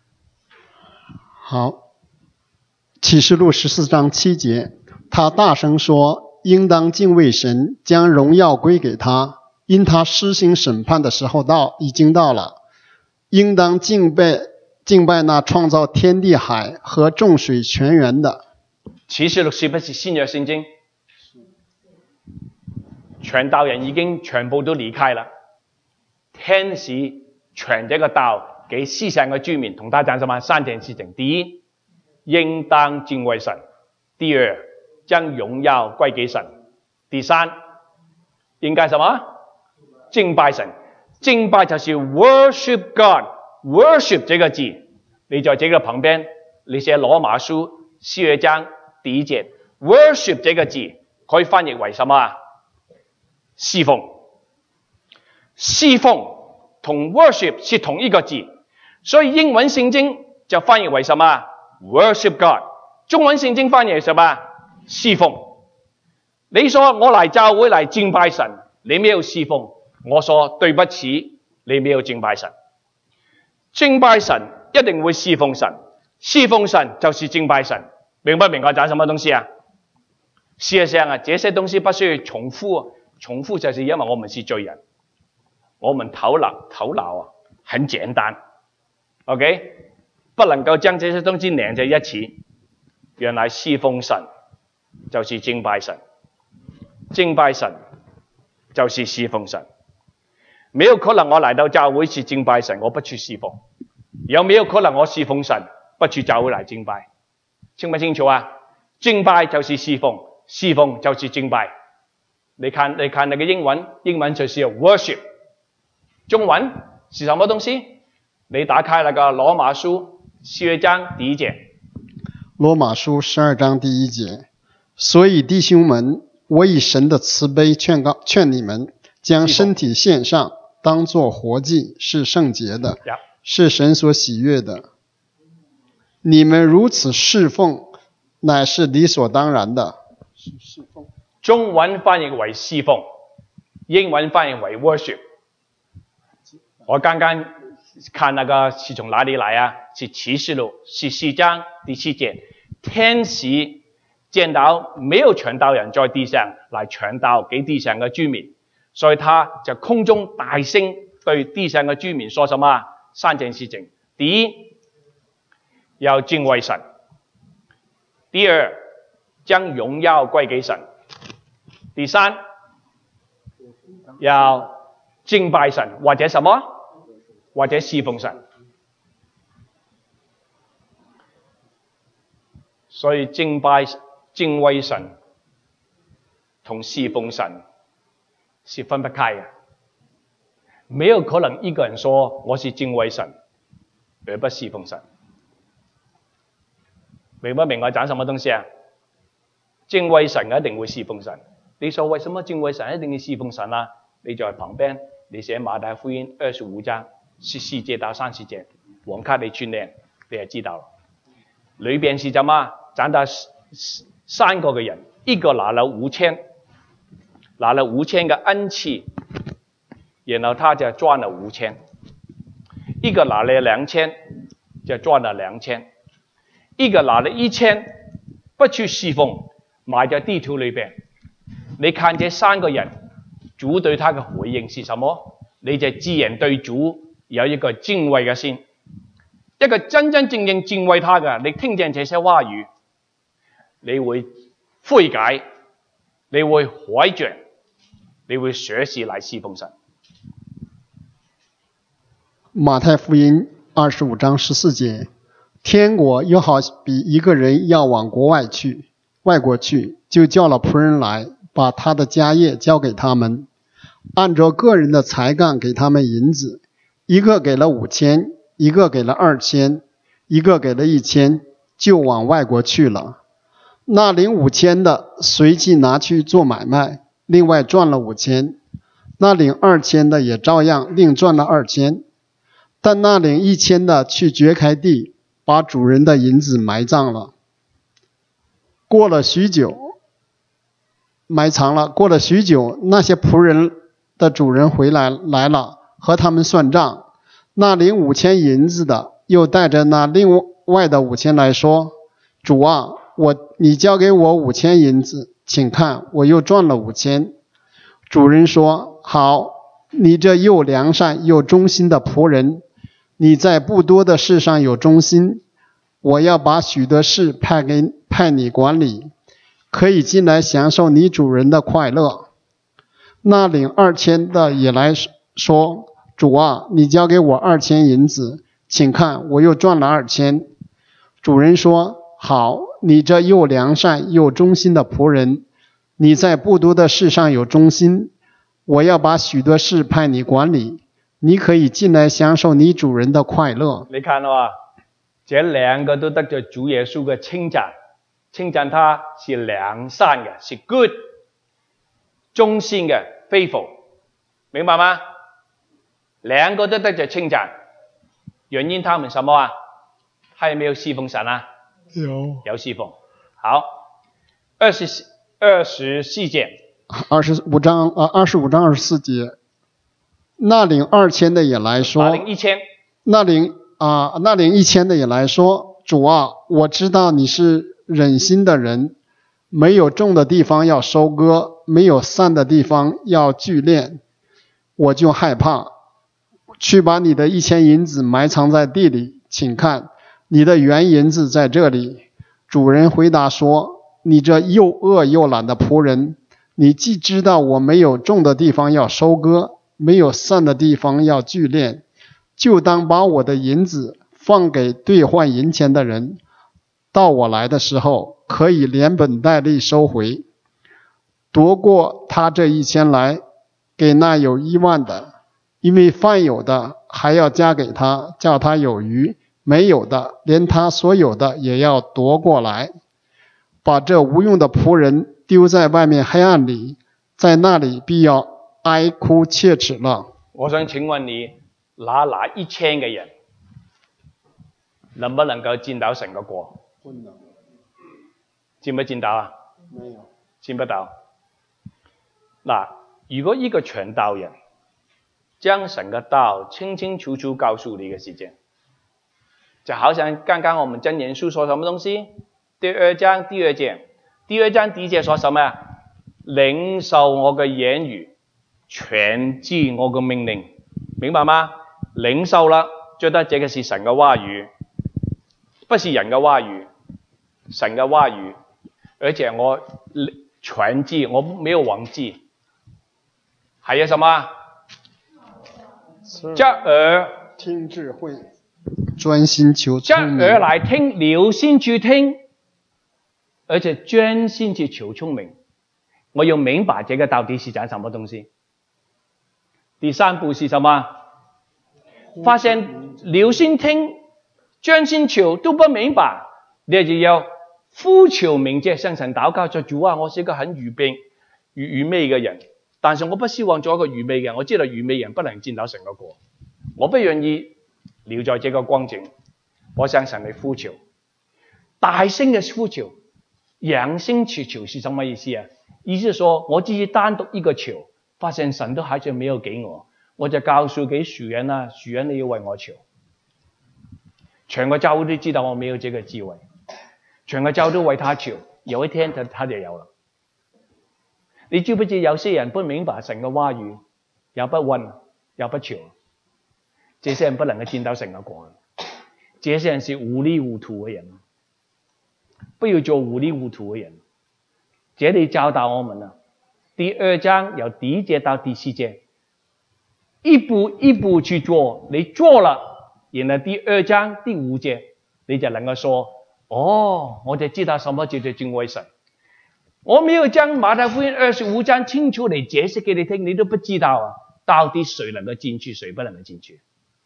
好，啟示錄十四章七節，他大聲說：應當敬畏神，將榮耀歸給他，因他施行審判的時候到，已經到了。應當敬拜。敬拜那創造天地海和眾水泉源的。 啟示錄是不是新約聖經？傳道人已經全部都離開了，天使傳這個道給世上嘅居民，同他講什麼？三件事情：第一，應當敬畏神；第二，將榮耀歸給神；第三，應該什麼？敬拜神。敬拜就是 worship God。worship 這個字，你在這個旁邊，你寫羅馬書四月章第一節 worship 這個字可以翻譯為什麼？侍奉。侍奉同 worship 是同一個字，所以英文聖經就翻譯為什麼？ worship God。中文聖經翻譯為什麼？侍奉。你說我來教會來敬拜神，你沒有侍奉，我說對不起，你沒有敬拜神。敬拜神一定會侍奉神，侍奉神就是敬拜神，明不明我講什麼東西啊？事實上啊，這些東西不需要重複，重複就是因為我們是罪人，我們頭腦頭腦啊很簡單 ，OK， 不能夠將這些東西連在一起。原來侍奉神就是敬拜神，敬拜神就是侍奉神。沒有可能我來到教會是敬拜神，我不去侍奉。有沒有可能我侍奉神，不去教會來敬拜？清不清楚啊？敬拜就是侍奉，侍奉就是敬拜。你看，你看那個英文，英文就是 worship。中文是什麼東西？你打開那個羅馬書十二章第一節。 羅馬書十二章第一節，所以弟兄們，我以神的慈悲勸告勸你們，將身體獻上，當作活祭，是聖潔的，是神所喜悅的。你們如此侍奉，乃是理所當然的。侍奉。 中文翻譯為侍奉，英文翻譯為 worship。我剛剛看那個是從哪裡來啊？是啟示錄十四章第七節，天使見到沒有傳道人在地上來傳道給地上嘅居民，所以他就空中大聲對地上嘅居民說什麼？三件事情：第一，要敬畏神；第二，將榮耀歸給神；第三，要敬拜神，或者什麼？或者侍奉神。所以敬拜敬畏神同侍奉神是分不開的。沒有可能一個人說我是敬畏神而不侍奉神。明不明我講什麼東西啊？敬畏神一定會侍奉神。你說為什麼敬畏神一定要侍奉神啊？你在旁邊你寫馬太福音二十五章十四節到三十節，黃卡你串聯，你就知道了。裏邊是怎麼講到三個嘅人， 一个拿了五千，拿了五千个恩赐，然后他就赚了五千；一个拿了两千，就赚了两千；一个拿了一千，不去侍奉，埋在地土里边。你看这三个人，主对他的回應是什麼？你就自然對主有一個敬畏嘅心，一個真真正正敬畏他嘅。你聽見這些話語，你會悔改，你會改正，你會學習來侍奉神。 马太福音二十五章十四节，天国又好比一个人要往国外去，外国去，就叫了仆人来，把他的家业交给他们，按照个人的才干给他们银子，一个给了五千，一个给了二千，一个给了一千，就往外国去了。那领五千的随即拿去做买卖，另外赚了五千；那领二千的也照样另赚了二千。但那领一千的去掘开地，把主人的银子埋葬了。过了许久，埋藏了。过了许久，那些仆人的主人回来来了，和他们算账。那领五千银子的又带着那另外的五千来说：“主啊，我你交给我五千银子，请看，我又赚了五千。”主人说：“好，你这又良善又忠心的仆人，你在不多的事上有忠心，我要把许多事派给派你管理，可以进来享受你主人的快乐。”那领二千的也来说：“主啊，你交给我二千银子，请看，我又赚了二千。”主人说：“好，你这又良善又忠心的仆人，你在不多的事上有忠心，我要把许多事派你管理，你可以进来享受你主人的快乐。” 你看啊，這兩個都得咗主耶穌嘅稱讚，稱讚他是良善嘅，是 good， 忠心嘅 faithful， 明白嗎？兩個都得咗稱讚，原因他們什麼啊？還有沒有侍奉神啊？ 有， 有侍奉。好，二十二十四節， 二十五章啊，二十五章二十四节，那领二千的也来说， 那領一千， 那领啊，那领一千的也来说：“主啊，我知道你是忍心的人，没有种的地方要收割，没有散的地方要聚敛，我就害怕。去把你的一千银子埋藏在地里，请看，你的原银子在这里。”主人回答说：“你这又恶又懒的仆人，你既知道我没有种的地方要收割，没有散的地方要聚敛，就当把我的银子放给兑换银钱的人，到我来的时候，可以连本带利收回。夺过他这一千来，给那有一万的，因为犯有的还要加给他，叫他有余；没有的，连他所有的也要夺过来。把这无用的仆人丢在外面黑暗里，在那里必要哀哭切齒了。” 我想請問你，那拿一千嘅人，能不能夠見到神嘅國？ 不能， 見唔見到啊？ 沒有， 見不到。嗱，如果一個傳道人將神嘅道清清楚楚告訴你嘅時間，就好像剛剛我們真言書說什麼東西？第二章第二節，第二章第一節說什麼啊？領受我嘅言語，全知我嘅命令，明白嗎？領受了，覺得這個是神嘅話語，不是人嘅話語，神嘅話語，而且我全知，我沒有忘記。還有什麼？側耳聽智慧，專心求聰明。 側耳來聽，留心去聽，而且專心去求聰明。我要明白這個到底是講什麼東西。第三步是什麼？發現留心聽，專心求都不明白，你就要呼求名字，向神禱告說：主啊，我是一個很愚昧、愚愚昧嘅人，但是我不希望做一個愚昧嘅人。我知道愚昧人不能見到神嘅國，我不願意留在這個光景。我向神嚟呼求，大聲嘅呼求， 良心祈求是什么意思啊？意思是说我只是单独一个求，发现神都还是没有给我，我就告诉给属人啊，属人你要为我求。全个教会都知道我没有这个智慧，全个教会都为他求，有一天他他就有了。你知不知有些人不明白神嘅話語，也不問，也不求，這些人不能夠見到神嘅國。這些人是糊裡糊塗嘅人，不要做糊裡糊塗嘅人。這裡教導我們啊，第二章由第一節到第四節，一步一步去做，你做了，然後第二章第五節，你就能夠說，哦，我就知道什麼叫做敬畏神。我沒有將馬太福音二十五章清楚地解釋給你聽，你都不知道啊，到底誰能夠進去，誰不能夠進去。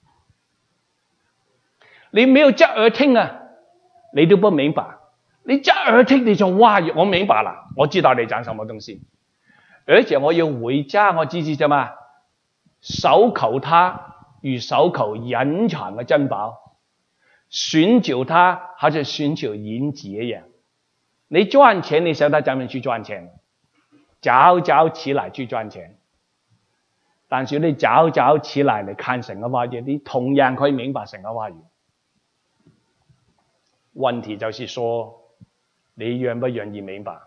你沒有側耳聽啊，你都不明白。你側耳聽你就哇，我明白了，我知道你講什麼東西。而且我要回家，我知知啫嘛，搜求他如搜求隱藏嘅珍寶，尋找他好似尋找銀子一樣。你賺錢，你曉得怎麼去賺錢？早早起來去賺錢。但是你早早起來你看神嘅話語，你同樣可以明白神嘅話語。問題就是說，你願不願意明白？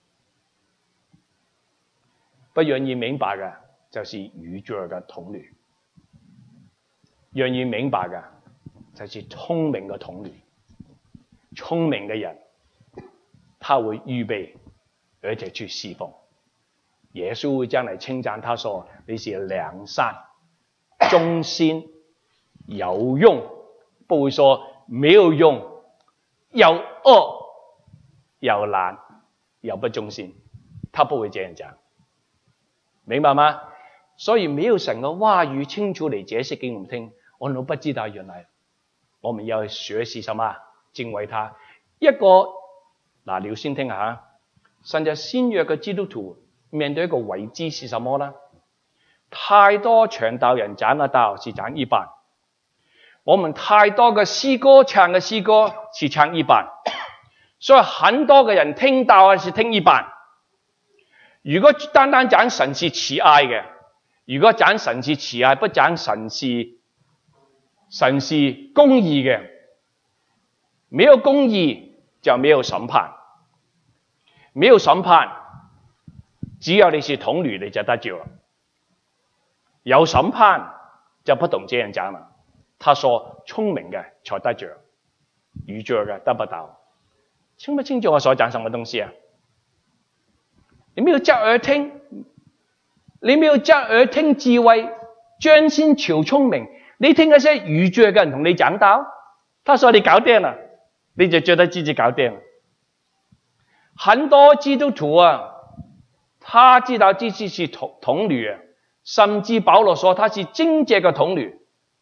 不願意明白嘅，就是愚拙嘅統亂；願意明白嘅，就是聰明嘅統亂。聰明嘅人，他會預備，而且去侍奉。耶穌會將來稱讚他說：你是良善、忠心、有用，不會說沒有用、又惡、又懶、又不忠心。他不會這樣講，明白嗎？所以沒有神嘅話語清楚嚟解釋給我們聽，我們都不知道原來我們要學習什麼？敬畏他。一個嗱，你要先聽下，甚至新約嘅基督徒面對一個危機是什麼呢？太多傳道人講嘅道是講一半，我們太多嘅詩歌唱嘅詩歌是唱一半，所以很多嘅人聽道係是聽一半。如果單單講神是慈愛嘅，如果講神是慈愛，不講神是神是公義嘅，沒有公義就沒有審判，沒有審判，只有你是統亂你就得救了。有審判就不懂這樣講了。他說聰明嘅才得救，愚拙嘅得不到。清不清楚我所講什麼東西啊？你沒有側耳聽，你沒有側耳聽智慧，專心求聰明。你聽那些愚拙嘅人同你講道，他說你搞掂了，你就覺得自己搞掂了。很多基督徒啊，他知道自己是統統侶啊，甚至保羅說他是貞潔嘅統侶。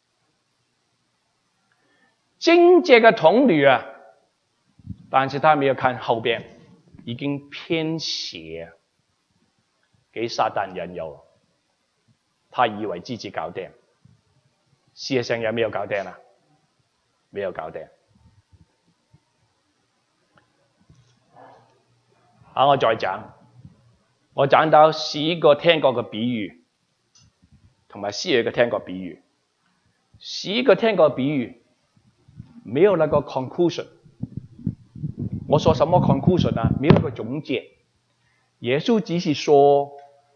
貞潔嘅統侶啊，但是他沒有看後邊，已經偏斜，給撒旦引誘，他以為自己搞掂，事實上有沒有搞掂啊？沒有搞掂。好，我再講，我講到十一個聽過嘅比喻，同埋十二個聽過比喻。十一個聽過比喻，沒有那個 conclusion。我說什麼 conclusion 啊？沒有個總結。耶穌只是說，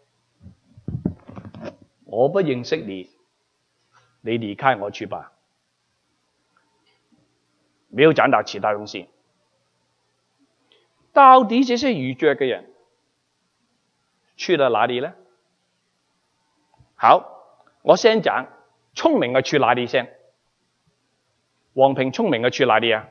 我不認識你，你離開我去吧。沒有講到其他東西。到底這些愚拙嘅人去了哪裡呢？好，我先講聰明嘅去哪裡先。王平聰明嘅去哪裡啊？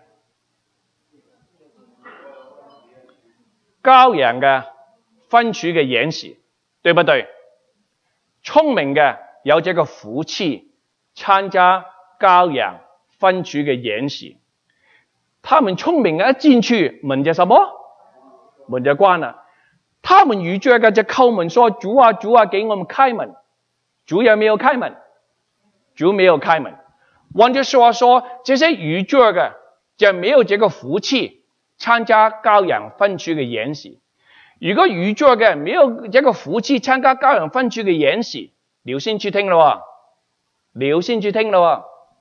羔羊嘅分取嘅筵席，對不對？聰明嘅有這個福氣參加羔羊分取嘅筵席。他們聰明嘅一進去，門就什麼？門就關了。他們愚拙嘅就叩門說：主啊，主啊，給我們開門。主有沒有開門？主沒有開門。換句話說，這些愚拙嘅就沒有這個福氣， 參加教養分組嘅演示。如果愚拙嘅人沒有一個福氣參加教養分組嘅演示，留心去聽咯，留心去聽咯。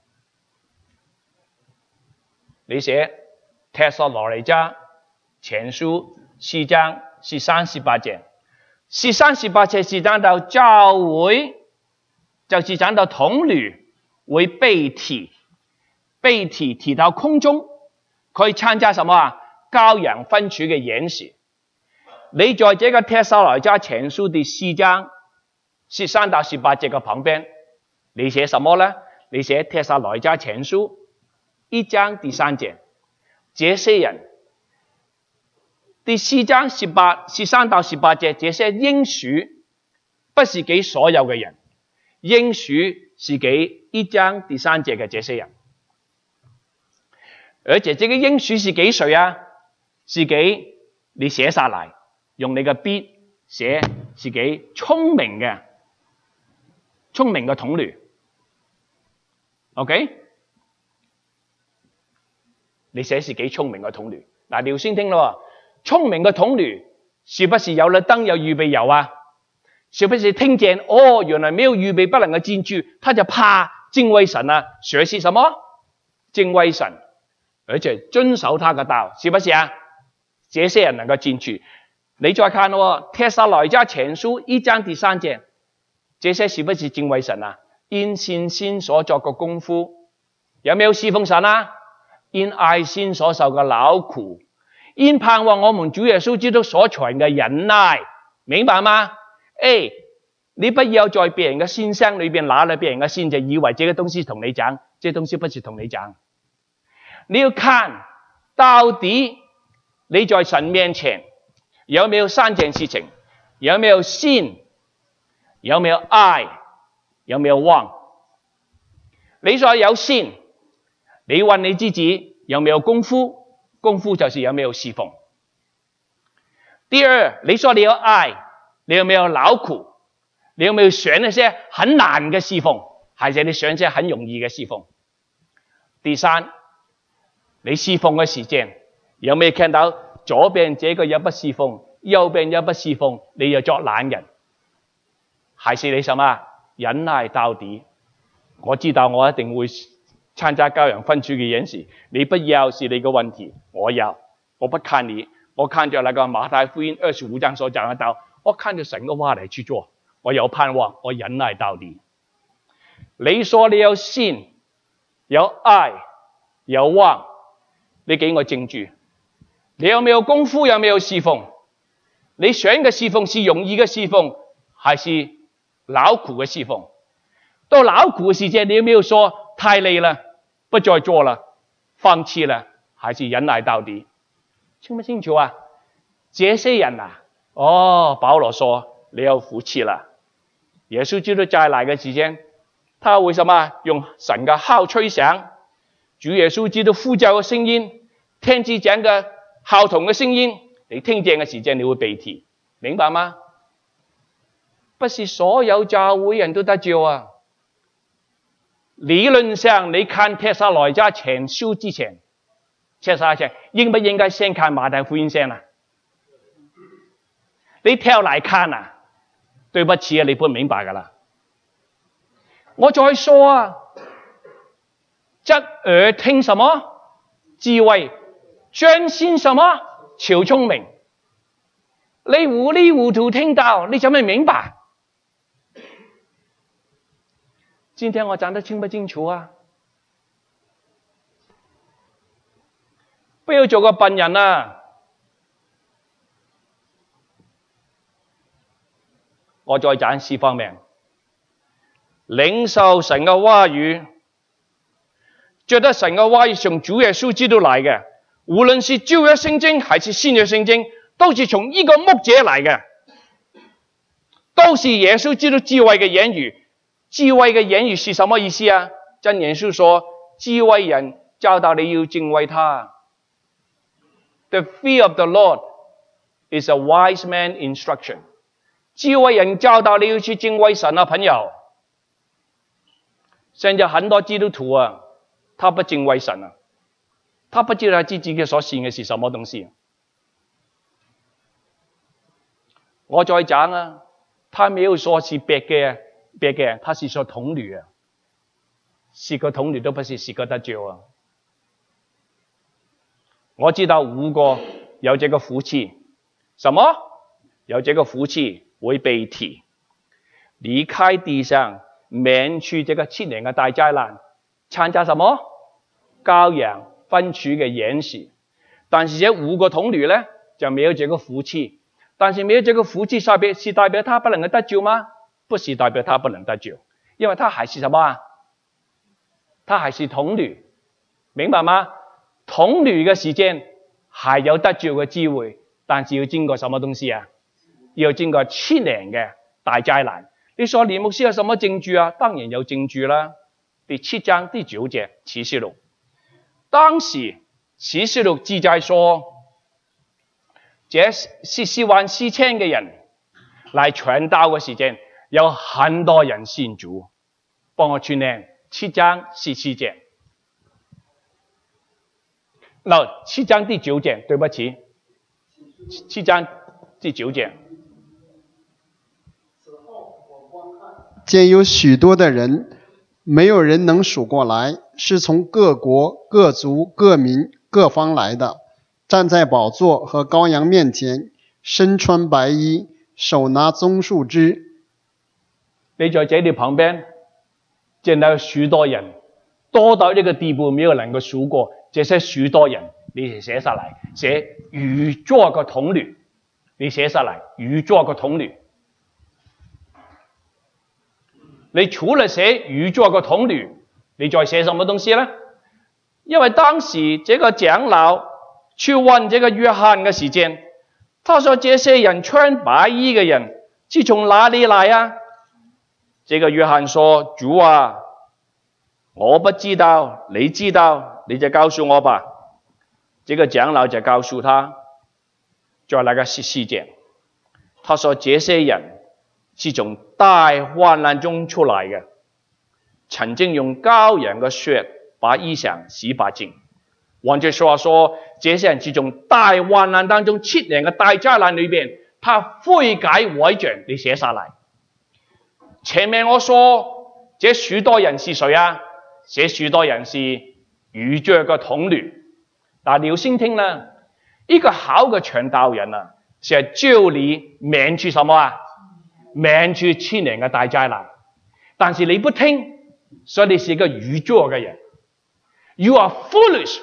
你寫帖撒羅尼迦前書四章十三十八節，十三十八節是講到教會，就是講到童女會被提，被提提到空中，可以參加什麼啊？教養分組嘅演示。你在這個帖撒羅尼迦前書第四章十三到十八節嘅旁邊，你寫什麼呢？你寫帖撒羅尼迦前書一章第三節，這些人，第四章十八十三到十八節，這些應許不是給所有嘅人，應許是給一章第三節嘅這些人。而且這個應許是給誰啊？是給你寫下來，用你嘅筆寫，是給聰明嘅聰明嘅童女。OK？ 你寫是給聰明嘅童女。嗱，你要先聽咯，聰明嘅童女是不是有了燈有預備油啊？是不是聽見哦，原來沒有預備不能夠進去，他就怕敬畏神啊？學習什麼？敬畏神，而且遵守他嘅道，是不是啊？這些人能夠進去。你再看咯，帖撒羅尼迦前書一章第三節，這些是不是敬畏神啊？因信心所作嘅功夫，有沒有侍奉神啊？因愛心所受嘅勞苦，因盼望我們主耶穌基督所傳嘅忍耐，明白嗎？誒，你不要在別人嘅信箱裏邊拿了別人嘅信，就以為這個東西同你講，這東西不是同你講。你要看到底你在神面前有沒有三件事情，有沒有信，有沒有愛，有沒有望。你說有信，你問你自己有沒有功夫，功夫就是有沒有侍奉。第二，你說你有愛，你有沒有勞苦，你有沒有選那些很難的侍奉，還是你選一些很容易的侍奉。第三，你侍奉嘅時間有沒有看到左邊這個也不侍奉，右邊也不侍奉，你又作懶人，還是你什麼忍耐到底？我知道我一定會參加教養分組嘅演示，你不要是你嘅問題，我要，我不看你，我看着那個馬太福音二十五章所講嘅道，我看着神嘅話嚟去做，我有盼望，我忍耐到底。你說你有信，有愛，有望，你給我證據。你有沒有功夫，有沒有侍奉？你選嘅侍奉是容易嘅侍奉，還是勞苦嘅侍奉？到勞苦嘅時間，你有沒有說太累了，不再做了，放棄了，還是忍耐到底？清不清楚啊？這些人啊，哦，保羅說你有福氣了。耶穌基督再來嘅時間，他為什麼用神嘅號吹響？主耶穌基督呼叫嘅聲音，天主講嘅號筒嘅聲音，你聽見嘅時間你會被提，明白嗎？不是所有教會人都得救啊。理論上你看帖撒羅尼迦前書之前，帖撒前應不應該先看馬太福音先啊？你跳來看啊，對不起啊，你不明白㗎啦。我再說啊，側耳聽什麼？智慧，專心什麼？求聰明。你糊裡糊塗聽到，你怎麼明白？今天我講得清不清楚啊？不要做個笨人啊！我再講四方面，領受神嘅話語，覺得神嘅話語從主耶穌基督來嘅，無論是舊約聖經還是新約聖經，都是從一個牧者來嘅，都是耶穌基督智慧嘅言語。智慧嘅言語是什麼意思啊？真言書說，智慧人教導你要敬畏他。The fear of the Lord is a wise man instruction。智慧人教導你要去敬畏神啊，朋友。現在很多基督徒啊，他不敬畏神啊。 他不知道自己嘅所信嘅是什麼東西。我再講啊，他沒有說是別嘅別嘅，他是說童女啊，十個童女都不是十個得救啊。我知道五個有這個夫妻，什麼？有這個夫妻會被提，離開地上，免去這個七年嘅大災難，參加什麼？羔羊分處嘅筵席。但是這五個童女呢，就沒有這個夫妻。但是沒有這個夫妻，代表是代表他不能夠得救嗎？不是代表他不能得救，因為他還是什麼啊？他還是童女，明白嗎？童女嘅時間還有得救嘅機會，但是要經過什麼東西啊？要經過七年嘅大災難。你說李牧師有什麼證據啊？當然有證據啦。第七章第九節啟示錄，當時啟示錄記載說，這是四萬四千嘅人來傳道嘅時間，有很多人信主。幫我串念七章十四節。嗱，七章第九節，對不起，七章第九節。 見有許多的人，沒有人能數過來，是從各國、各族、各民、各方來的，站在寶座和羔羊面前，身穿白衣，手拿棕樹枝。 你在這裏旁邊見到許多人，多到這個地步，沒有能夠數過。這些許多人，你寫下來，寫與作個童女，你寫下來，與作個童女。你除了寫與作個童女，你再寫什麼東西呢？因為當時這個長老去問這個約翰嘅時間，他說這些人穿白衣嘅人是從哪裏來啊？這個約翰說，主啊，我不知道，你知道你就告訴我吧。這個長老就告訴他，在那個十四節，他說這些人是從大患難中出來嘅，曾經用羔羊嘅血把衣裳洗白淨。換句話說，這些人是從大患難當中，七年嘅大災難裏邊，他悔改改正，你寫下來。前面我說這許多人是誰啊？這許多人是與着個童女。但你要先聽啦，一個好嘅傳道人啊，是叫你免去什麼啊？免去七年嘅大災難。但是你不聽，所以你是一個愚拙嘅人。You are foolish。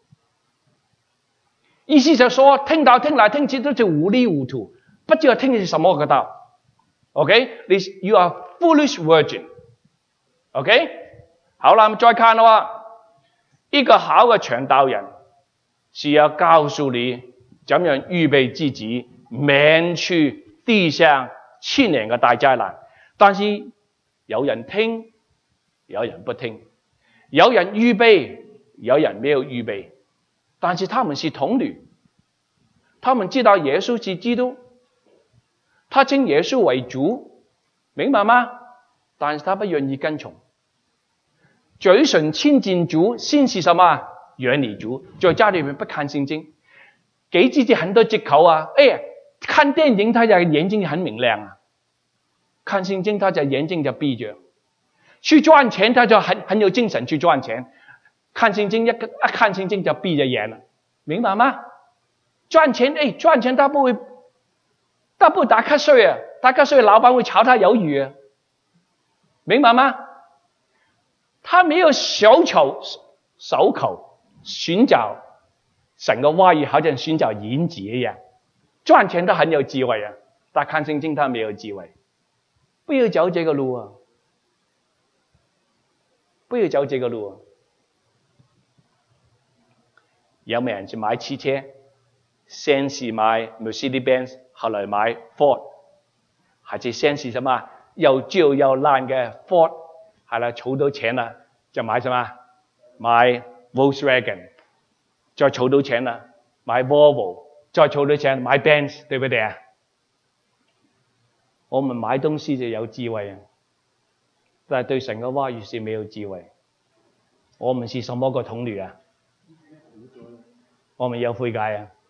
意思就說，聽到聽來聽去都是糊裏糊塗，不知道聽是什麼嘅道。OK， 你 You are foolish virgin。OK， 好啦，再看啦喎，一個好嘅傳道人是要告訴你怎樣預備自己，免去地上七年嘅大災難。但是有人聽，有人不聽，有人預備，有人沒有預備。但是他們是童女，他們知道耶穌是基督，他稱耶穌為主，明白嗎？但是他不願意跟從，嘴唇親近主，心是什麼？遠離主，在家裏面不看聖經，給自己很多藉口啊！哎呀，看電影他就眼睛很明亮啊，看聖經他就眼睛就閉着，去賺錢他就很很有精神去賺錢。看聖經一一看聖經就閉着眼了，明白嗎？賺錢，哎，賺錢他不會，他不會打瞌睡啊！打瞌睡，老闆會炒他魷魚啊！明白嗎？他沒有手求手求尋找神嘅話語，好像尋找銀子一樣。賺錢他很有智慧啊，但看聖經他沒有智慧。不要走這個路啊！不要走這個路啊！有沒有人去買汽車？先是買 Mercedes-Benz， 後來買 Ford， 還是先是什麼又舊又爛嘅 Ford， 係啦，儲到錢啦就買什麼？買 Volkswagen， 再儲到錢啦買 Volvo， 再儲到錢買 Benz， 對不對啊？我們買東西就有智慧啊，但係對神嘅話語是沒有智慧。我們是什麼個童女啊？ 我們要悔改啊！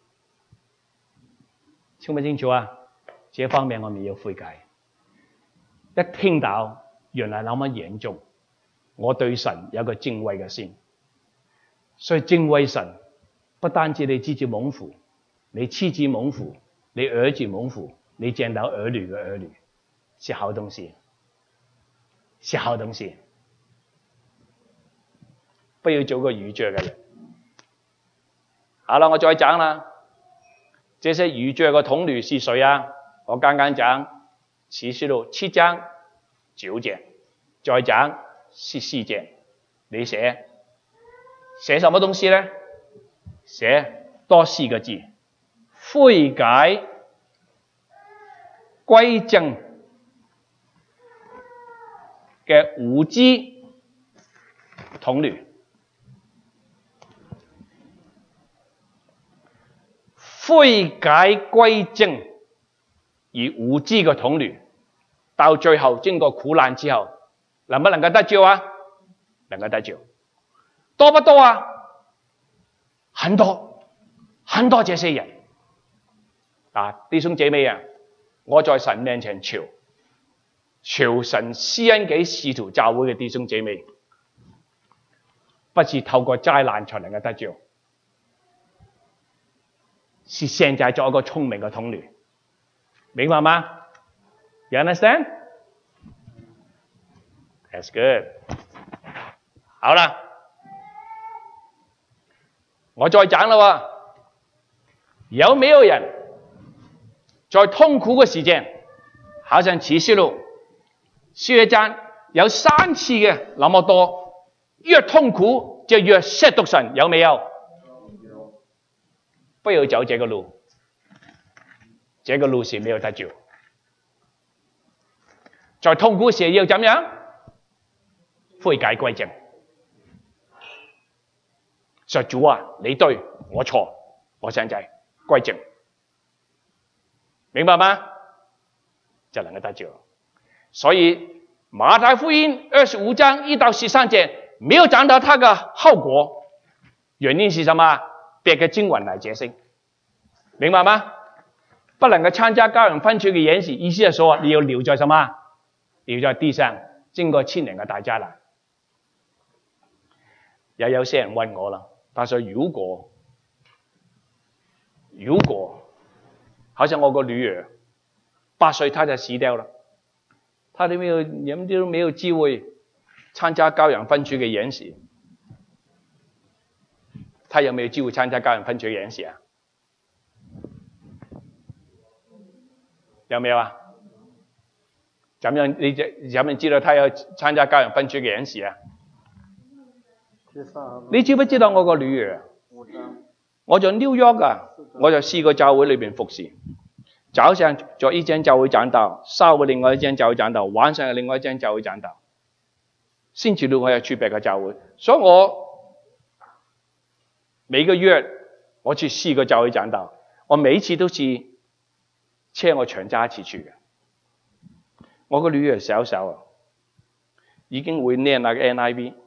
清不清楚啊？這方面我們要悔改。一聽到原來那麼嚴重，我對神有個敬畏嘅心。所以敬畏神，不單止你自己蒙福，你妻子蒙福，你兒子蒙福，你見到兒女嘅兒女，是好東西，是好東西。不要做個愚拙嘅人。好啦，我再講啦。這些愚拙嘅童女是誰啊？我剛剛講啟示錄七章九節，再講十四節。你寫寫什麼東西呢？寫多四個字：悔改歸正嘅無知童女。悔改歸正而無知嘅童女，到最後經過苦難之後，能不能夠得救啊？能夠得救，多不多啊？很多，很多這些人。啊，弟兄姐妹啊，我在神面前求，求神施恩給使徒教會嘅弟兄姐妹，不是透過災難才能夠得救。是現在做一個聰明嘅童女，明白嗎 ？You understand? That's good. 好啦，我再講啦喎，有沒有人在痛苦嘅時間，好像啟示錄十一章有三次嘅那麼多，越痛苦就越褻瀆神，有沒有？不要走這個路，這個路是沒有得救。在痛苦時要怎樣？悔改歸正。說主啊，你對，我錯，我現在歸正，明白嗎？就能夠得救。所以馬太福音二十五章一到十三節沒有講到它的後果，原因是什麼？別嘅經文來解釋，明白嗎？不能夠參加教人分區嘅演示，意思係說你要留在什麼？留在地上，經過千年嘅大災難。也有些人問我啦，他說如果如果好像我個女兒八歲，她就死掉了，她都沒有人都沒有機會參加教人分區嘅演示。他有沒有機會參加教人分區嘅演示啊？有沒有啊？怎樣你怎樣知道他要參加教人分區嘅演示啊？你知不知道我個女兒？我在紐約啊，我在四個教會裏邊服侍。早上在一間教會講道，下午另外一間教會講道，晚上另外一間教會講道。星期六我要去別個教會，所以我每個月我去四個教會講道，我每一次都是車我全家一起去嘅。我個女兒小小啊，已經會念那個 N I V。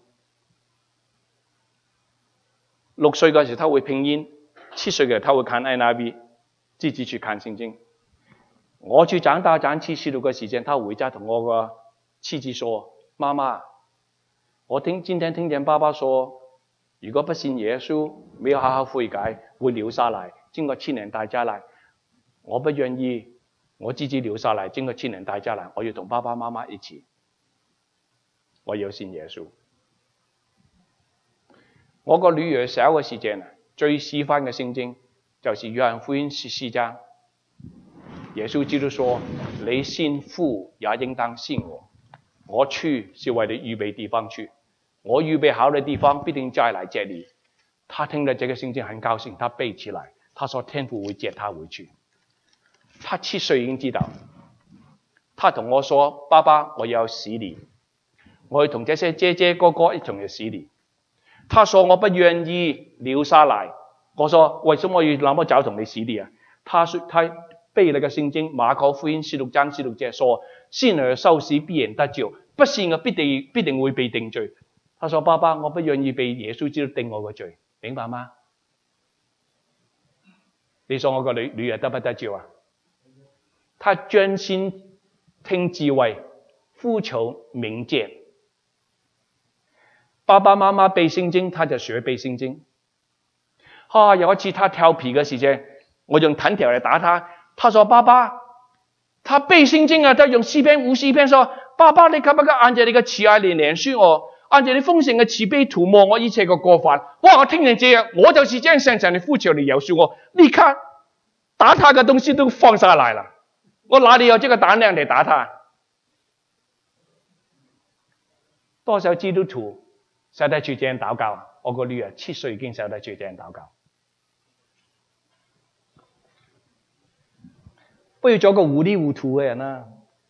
六歲嗰時他會拼音，七歲嘅他會看 N I V， 自己去看聖經。我去講道講啟示錄嘅時間，他回家同我個妻子說：媽媽，我聽今天聽見爸爸說，如果不信耶穌，沒有好好悔改，會留下來，經過千年大災難。我不願意，我自己留下來，經過千年大災難，我要同爸爸媽媽一起，我要信耶穌。我個女兒小嘅時間最喜歡嘅聖經就是約翰福音十四章。耶穌基督說：你信父也應當信我，我去是為你預備地方去，我預備好的地方必定再來接你。他聽了這個聖經很高興，他背起來，他說天父會接他回去。他七歲已經知道，他同我說：爸爸，我要洗禮，我要同這些姐姐哥哥一同去洗禮。他說我不願意留下來，我說為什麼我要那麼早同你洗禮啊？他說他背了個聖經馬可福音十六章十六節說：信而受洗必然得救，不信嘅必定必定會被定罪。他說爸爸，我不願意被耶穌基督定我個罪，明白嗎？ 你说我個女女兒得不得救啊？她專心聽智慧，呼求明見。爸爸媽媽背聖經，她就學背聖經。啊，有一次她調皮嘅時間，我用藤條嚟打她。她說：爸爸，她背聖經啊，她用詩篇五詩篇說：爸爸，你可不可以按照你嘅慈愛嚟憐恤我？按照你豐盛嘅慈悲塗抹我一切嘅過犯。哇！我聽見這樣，我就是這樣向神嚟呼求你饒恕我，立刻打他嘅東西都放下來了。我哪裏有這個膽量嚟打他？多少基督徒識得去這樣禱告？我個女兒七歲已經識得去這樣禱告。不要做個糊裡糊塗嘅人啊！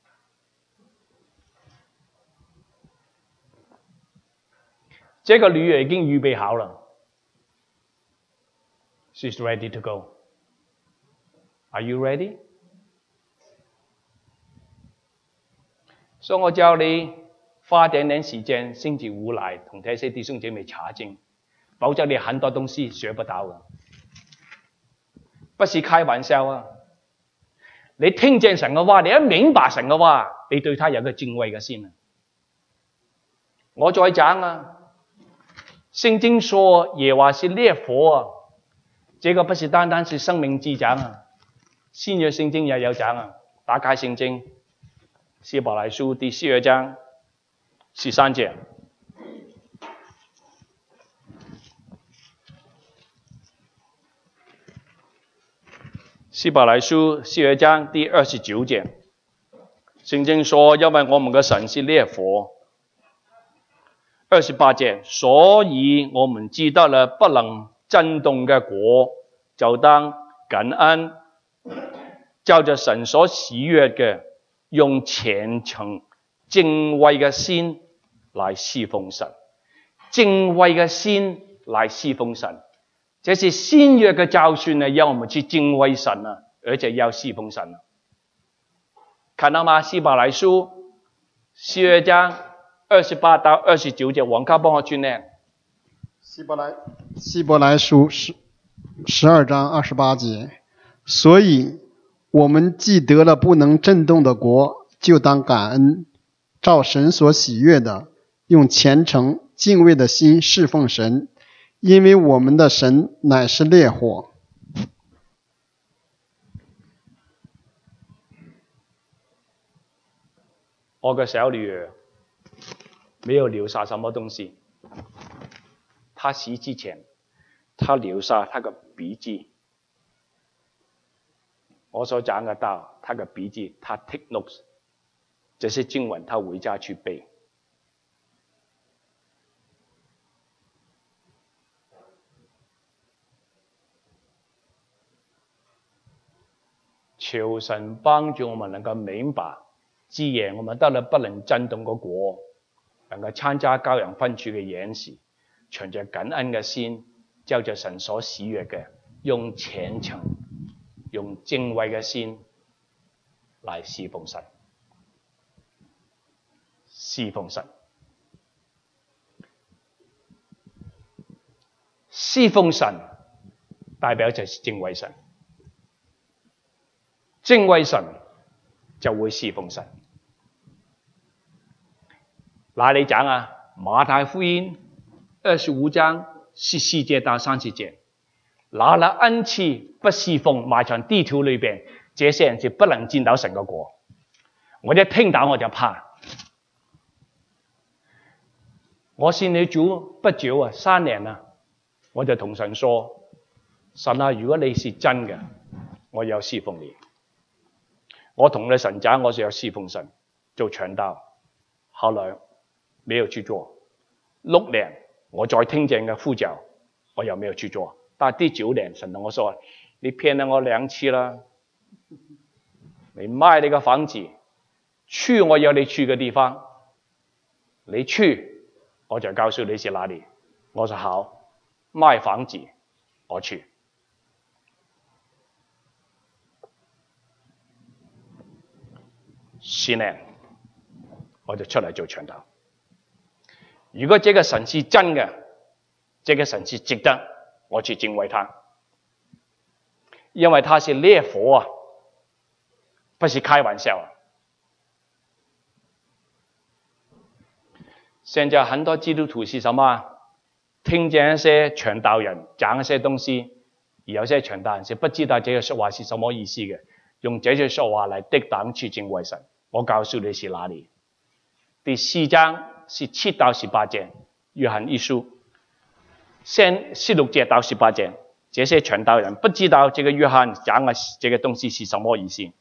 這個女兒已經預備好了 ，She's ready to go. Are you ready? 所以我教你花點點時間星期五來同這些弟兄姐妹查經，否則你很多東西學不到的，不是開玩笑啊！你聽見神嘅話，你一明白神嘅話，你對他有個敬畏嘅心啊！我再講啊！聖經說耶和華是烈火啊，這個不是單單是生命之講啊，新約聖經也有講啊。打開聖經，希伯來書第四章十三節。希伯來書四章第二十九節，聖經說，因為我們嘅神是烈火。二十八節，所以我們知道了不能震動嘅果，就當感恩，照着神所喜悅嘅，用虔誠敬畏嘅心來侍奉神。敬畏嘅心來侍奉神，這是新約嘅教訓呢，要我們去敬畏神啊，而且要侍奉神啊。看到嗎？希伯來書四二章二十八到二十九節，王哥幫我轉呢。 希伯來希伯來書十十二章二十八節，所以我們既得了不能震動的國，就當感恩，照神所喜悅的，用虔誠敬畏的心侍奉神，因為我們的神乃是烈火。 我嘅小女兒沒有留下什麼東西，她死之前，她留下她嘅筆記。我所講嘅道，她嘅筆記，她 take notes， 這些經文她回家去背。求神幫助我們能夠明白，既然我們得了不能震動嘅果，能夠參加羔羊分處嘅演示，存着感恩嘅心，照着神所喜悅嘅，用虔誠、用敬畏嘅心來侍奉神。侍奉神，侍奉神代表就是敬畏神，敬畏神就會侍奉神。哪裏講啊？馬太福音二十五章十四節到三十節，拿了恩賜不侍奉，埋藏地土裏邊，這些人就不能見到神嘅國。我一聽到我就怕。我信你主不久啊，三年啊，我就同神說：神啊，如果你是真嘅，我要侍奉你。我同你神講，我就要侍奉神，做傳道。後來沒有去做。六年我再聽見嘅呼召，我又沒有去做。但係第九年，神同我說：你騙了我兩次啦，你賣你個房子，去我要你去嘅地方，你去我就告訴你是哪裏。我說好，賣房子我去。十年我就出嚟做傳道。如果這個神是真嘅，這個神是值得我去敬畏他。 因为他是烈火啊，不是开玩笑啊。现在很多基督徒是什么？听见一些傳道人講一些東西，而有些傳道人是不知道這個說話是什麼意思嘅，用這些說話來抵擋去敬畏神。我告訴你是哪裡？第四章是七到十八節，約翰一書，先十六節到十八節，這些傳道人不知道這個約翰講嘅這個東西是什麼意思。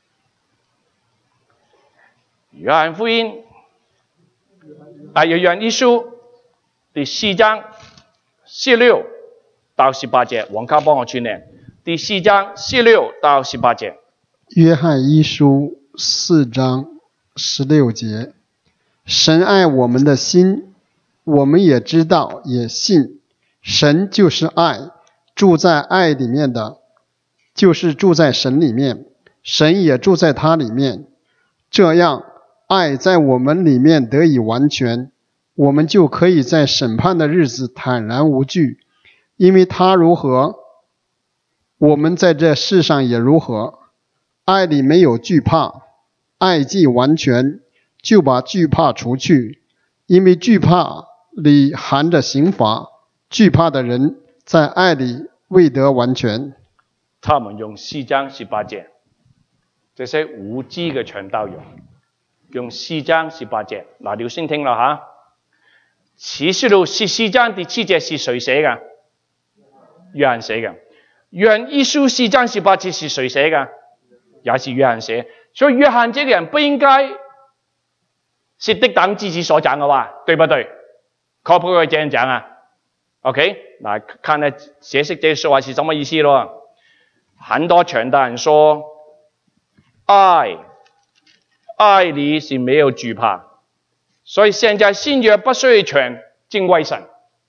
約翰福音啊，約翰一書第四章十六到十八節，王卡幫我去念。第四章十六到十八節。 約翰一書四章十六節，神愛我們的心，我們也知道也信，神就是愛，住在愛裡面的，就是住在神裡面，神也住在他裡面。這樣，愛在我們裡面得以完全，我們就可以在審判的日子坦然無懼，因為他如何，我們在這世上也如何。愛裡沒有懼怕，愛既完全，就把懼怕除去，因為懼怕裡含着刑罰，懼怕的人在愛裡未得完全。 他們用四章十八節，這些無知嘅傳道人用四章十八節，嗱，你先聽啦吓。啟示錄十四章第七節是誰寫嘅？約翰寫嘅。約翰一書四章十八節是誰寫嘅？也是約翰寫。所以約翰這個人不應該是抵擋自己所講嘅話，對不對？可不可以這樣講啊 ？OK， 嗱，看下解釋這說話是什麼意思咯。很多傳道人說，愛愛裡是沒有懼怕，所以現在新約不需要傳敬畏神。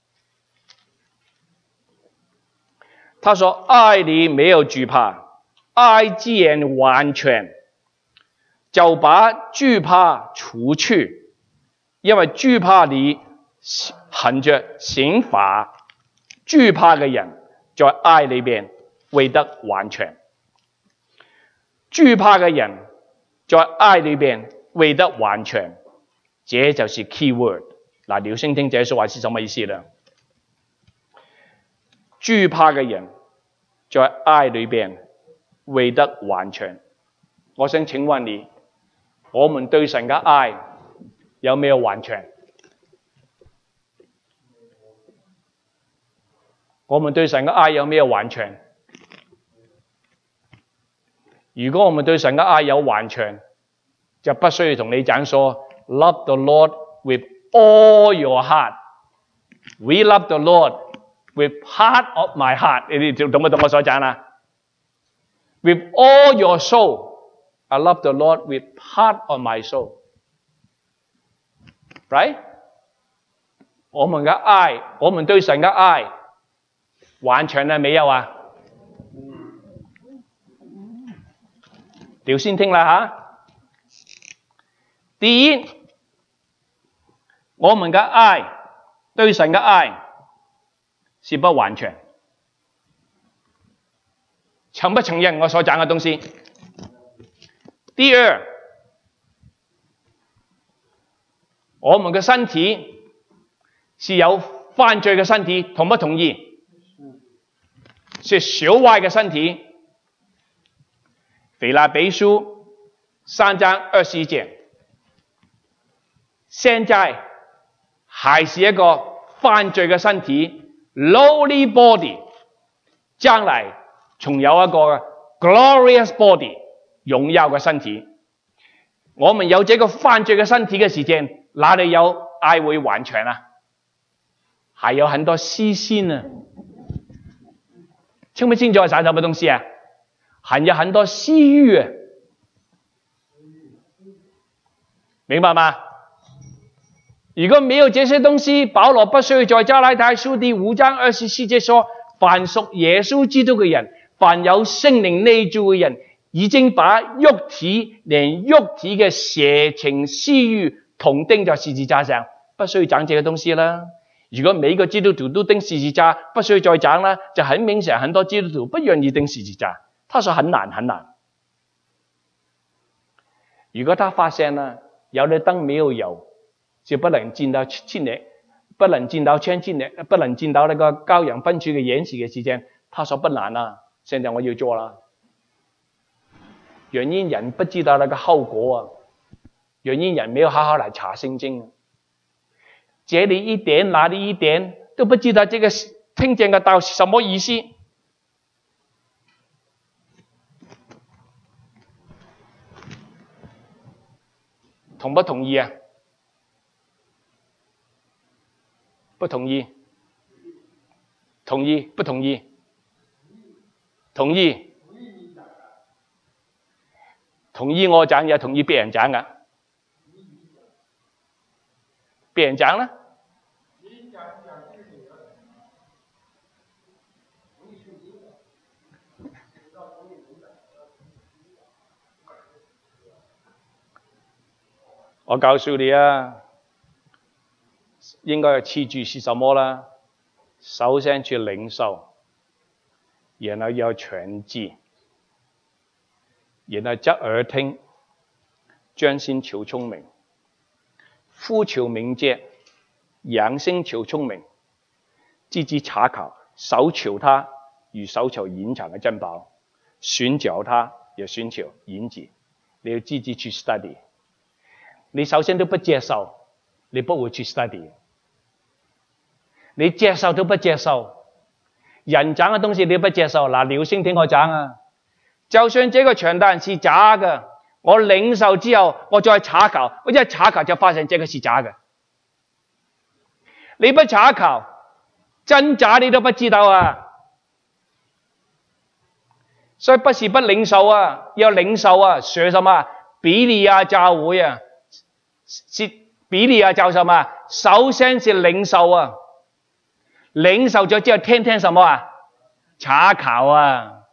他說愛裡沒有懼怕，愛既然完全，就把懼怕除去，因為懼怕裡含着刑罰，懼怕嘅人在愛裡邊未得完全。懼怕嘅人在愛裡邊未得完全，這就是 key word。嗱，你要先聽這說話是什麼意思啦？懼怕嘅人在愛裡邊未得完全。我想請問你，我們對神嘅愛有沒有完全？我們對神嘅愛有沒有完全？如果我們對神嘅愛有完全，就不需要同你講說 Love the Lord with all your heart. We love the Lord with part of my heart. 你哋懂唔懂我所講啊 ？With all your soul, I love the Lord with part of my soul. Right? 我們嘅愛，我們對神嘅愛完全了沒有啊？你先聽啦吓。第一，我們嘅愛對神嘅愛是不完全。承不承認我所講嘅東西？第二，我們嘅身體是有犯罪嘅身體，同不同意？是小壞嘅身體。腓立比書三章二十一節，現在還是一個犯罪嘅身體 lowly body， 將來仲有一個 glorious body 榮耀嘅身體。我們有這個犯罪嘅身體嘅時間，哪裡有愛會完全啊？還有很多私心啊，清不清楚係什麼東西啊？還有很多私欲啊，明白嗎？如果沒有這些東西，保羅不需要在加拉太書第五章二十四節說，凡屬耶穌基督嘅人，凡有聖靈內住嘅人，已經把肉體連肉體嘅邪情私欲同釘在十字架上，不需要講這個東西啦。 如果每一個基督徒都釘十字架，不需要再講啦，就很明顯很多基督徒不願意釘十字架。他說很難很難。如果他發現啦，有的燈沒有油，就不能見到千里，不能見到千千里，不能見到那個羔羊分出嘅演示嘅時間，他說不難啦，現在我要做啦。原因人不知道那個後果啊，原因人沒有好好來查聖經。這裡一點，那裡一點，都不知道這個聽見嘅道是什麼意思。同不同意啊？不同意？同意？不同意？同意？同意我講，也同意別人講㗎。別人講啦。我告訴你啊，應該嘅次序是什麼啦？首先去領受，然後要全知，然後側耳聽，專心求聰明，呼求明哲，揚聲求聰明，積極查考，搜求它，如搜求隱藏嘅珍寶；尋找它，又尋求影子。你要積極去 study。你首先都不接受，你不會去 study。你接受都不接受，人講嘅東西你不接受，嗱，留心聽我講啊。就算這個傳單是假嘅，我領受之後，我再查考，我一查考就發現這個是假嘅。你不查考，真假你都不知道啊。所以不是不領受啊，要領受啊，學什麼？比利亞教會啊。是比利亞教什麼？首先是領受啊，領受咗之後天天什麼啊？查考啊，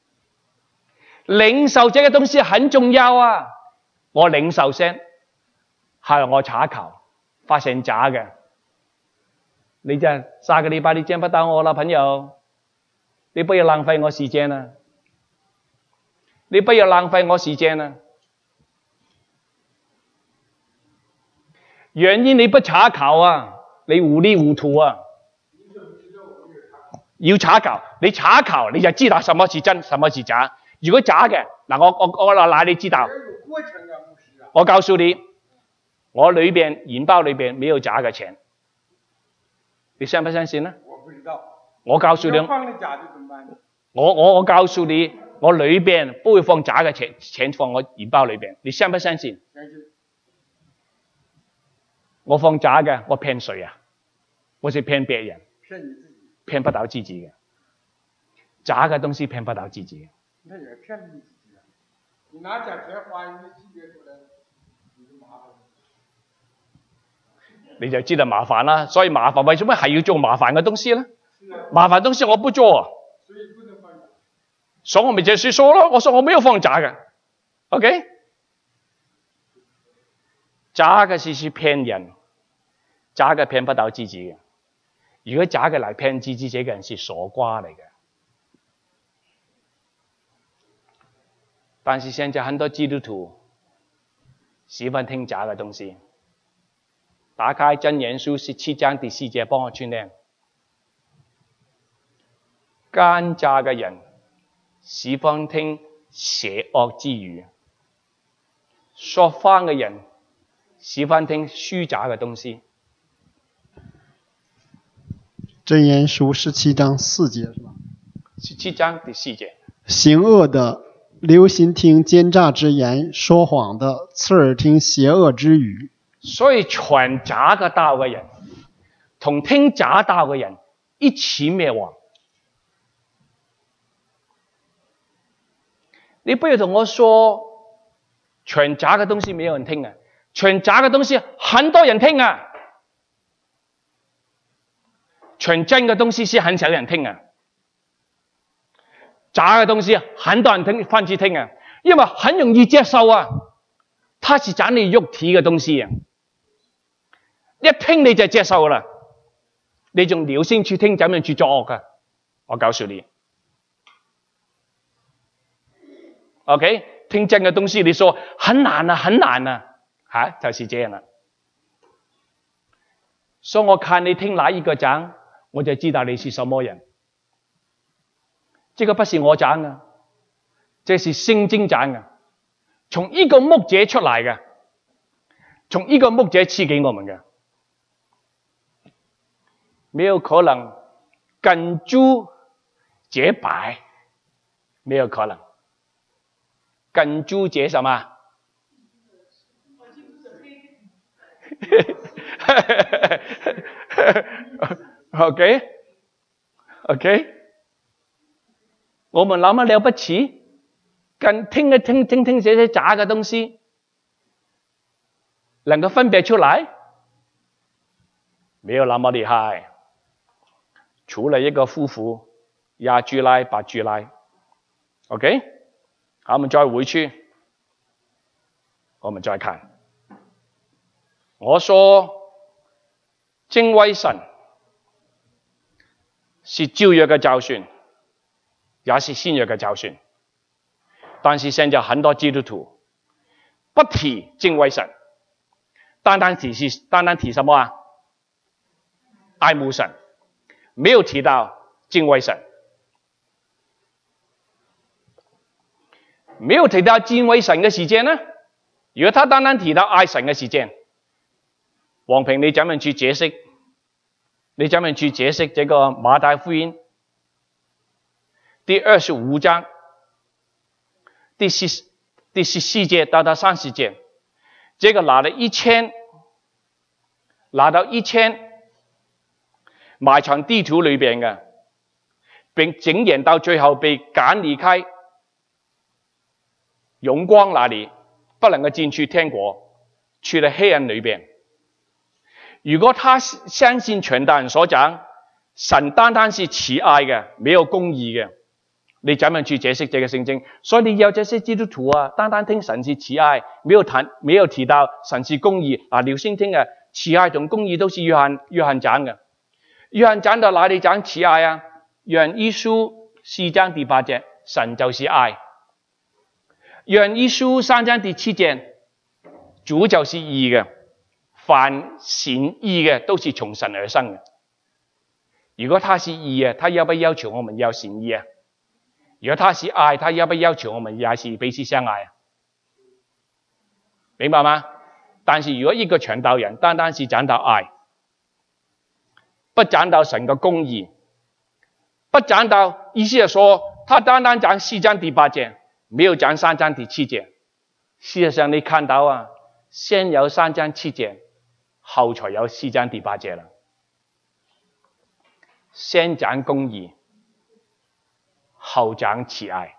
領受這個東西很重要啊。我領受先，後來我查考，發現假嘅。你就下個禮拜你見不到我啦，朋友，你不要浪費我時間啊！你不要浪費我時間啊！原因你不查考啊，你糊裡糊塗啊。要查考，你查考你就知道什麼是真，什麼是假。如果假嘅，嗱我我我嗱你知道。我告訴你，我裏邊銀包裏邊沒有假嘅錢，你相不相信呢？我不知道。我告訴你，我我我告訴你，我裏邊不會放假嘅錢，錢放我銀包裏邊，你相不相信？相信。我放假嘅，我騙誰啊？我是騙別人，騙你自己，騙不到自己嘅。假嘅東西騙不到自己。那也騙你自己啊！你拿假錢花，你記得出來，你就麻煩。你就知道麻煩啦，所以麻煩為什麼係要做麻煩嘅東西呢？麻煩東西我不做，所以不能放假。所以我咪就係說咯，我說我沒有放假嘅 ，OK？假嘅是去騙人，假嘅騙不到自己嘅。如果假嘅嚟騙自己，這個人是傻瓜嚟嘅。但是現在很多基督徒喜歡聽假嘅東西。打開箴言書十七章第四節，幫我串靚。奸詐嘅人喜歡聽邪惡之語，說謊嘅人喜歡聽虛假嘅東西。 箴言書十七章四節是吧？ 十七章第四節。 行惡的留心聽奸詐之言，說謊的側耳聽邪惡之語。 所以傳假嘅道嘅人同聽假道嘅人一起滅亡。你不要同我說傳假嘅東西沒有人聽啊，傳假嘅東西很多人聽啊，傳真嘅東西是很少人聽啊，假嘅東西很多人聽翻去聽啊，因為很容易接受啊，它是長你肉體嘅東西啊，一聽你就接受啦。 你仲留心去聽怎樣去作惡㗎？我告訴你 ，OK， 聽真嘅東西，你說很難啊，很難啊，嚇、啊、就是這樣啦。所以我看你聽哪一個講，我就知道你是什麼人。這個不是我講嘅，這是聖經講嘅，從一個牧者出來嘅，從一個牧者賜給我們嘅。沒有可能跟豬結拜，沒有可能。跟豬結什麼？OK OK， 我們那麼了不起，跟聽一聽聽聽這些假嘅東西，能夠分別出來，沒有那麼厲害。除了一個夫婦，亞居拉、百居拉 ，OK， 好，我們再回去，我們再看。我說敬畏神是舊約嘅教訓，也是新約嘅教訓。但是現在很多基督徒不提敬畏神，單單提是單單提什麼啊？愛慕神。沒有提到敬畏神，沒有提到敬畏神嘅時間呢？如果他單單提到愛神嘅時間，王平你怎樣去解釋？你怎樣去解釋這個馬太福音第二十五章第十第十四節到到三十節，這個拿了一千，拿到一千。埋藏地土裏邊嘅，並竟然到最後被趕離開榮光那裡，不能夠進去天國，去了黑暗裏邊。如果他相信傳道人所講，神單單是慈愛嘅，沒有公義嘅，你怎樣去解釋這個聖經？所以你有這些基督徒啊，單單聽神是慈愛，沒有談，沒有提到神是公義啊。留心聽嘅，慈愛同公義都是約翰約翰講嘅。約翰講到哪裡講慈愛啊？約翰一書四章第八節，神就是愛。約翰一書三章第七節，主就是義嘅，凡善義嘅都是從神而生嘅。如果他是義啊，他要不要要求我們要善義啊？如果他是愛，他要不要要求我們也是彼此相愛啊？明白嗎？但是如果一個傳道人單單是講到愛，不講到神嘅公義，不講到，意思係說，他單單講四章第八節，沒有講三章第七節。事實上你看到啊，先有三章七節，後才有四章第八節啦。先講公義，後講慈愛。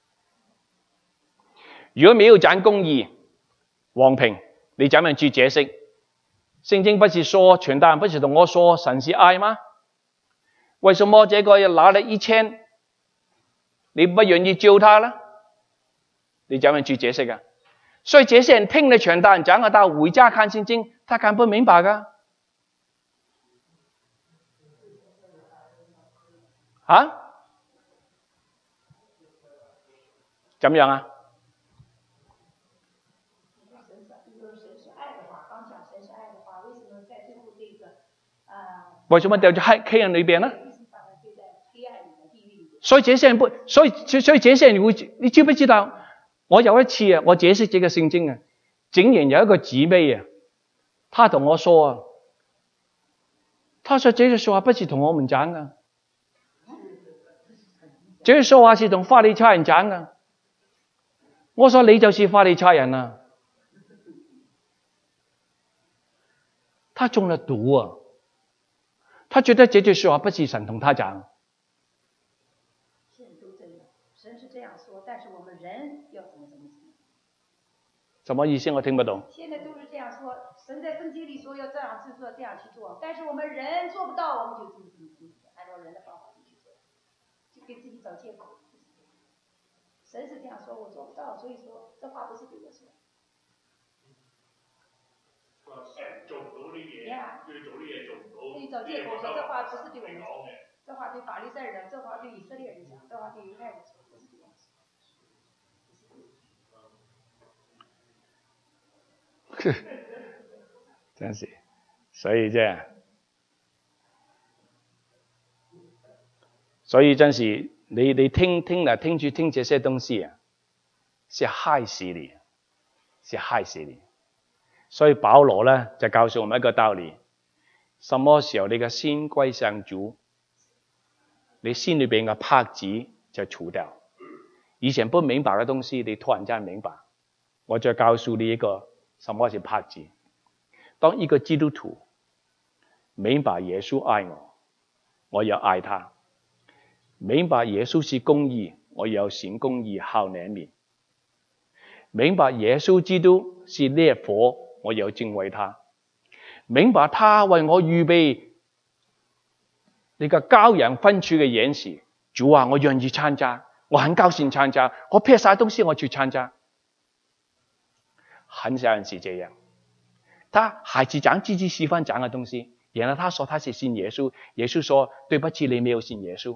如果沒有講公義，王平，你怎樣去解釋？聖經不是說，傳道人不是同我說神是愛嗎？為什麼這個要拿了一千，你不願意救他呢？你怎樣去解釋啊？所以這些人聽了傳道人講嘅道，回家看聖經，他看不明白噶。啊？怎麼樣啊？為什麼掉在黑黑暗裏邊呢？所以這些人不，所以所以這些人會，你知不知道？我有一次啊，我解釋這個聖經啊，竟然有一個姊妹啊，他同我說啊，他說這句說話不是同我們講的，這句說話是同法利賽人講的。我說你就是法利賽人啊，他中了毒啊。他覺得這句說話不是神同他講。 神是這樣說，但是我們人要怎麼怎麼怎麼。 什麼意思？我聽不懂。 現在都是這樣說，神在聖經裡說要這樣去做，這樣去做，但是我們人做不到，我們就怎麼怎麼怎麼，按照人的方法去做，就給自己找借口。神是這樣說，我做不到，所以說這話不是對我說。 神做唔到呢嘢，要做呢嘢做唔到， 己找借口说这话不是对我们讲，这话对法利赛人，这话对以色列人讲，这话对犹太人讲，不是这样子。真是，所以这样，所以真是你你听听来听去听这些东西啊，是害死你，是害死你。所以保羅呢就告訴我們一個道理：什麼時候你嘅心歸向主，你心裏邊嘅帕子就除掉。以前不明白嘅東西，你突然間明白。我再告訴你一個什麼是帕子。當一個基督徒明白耶穌愛我，我要愛他；明白耶穌是公義，我要行公義好憐憫；明白耶穌基督是烈火，我要敬畏他；明白他為我預備你個羔羊分處嘅筵席，主啊，我願意參加，我很高興參加，我撇晒東西我去參加。很少人是這樣。他孩子講自己喜歡講的東西，然後他說他是信耶穌，耶穌說對不起，你沒有信耶穌。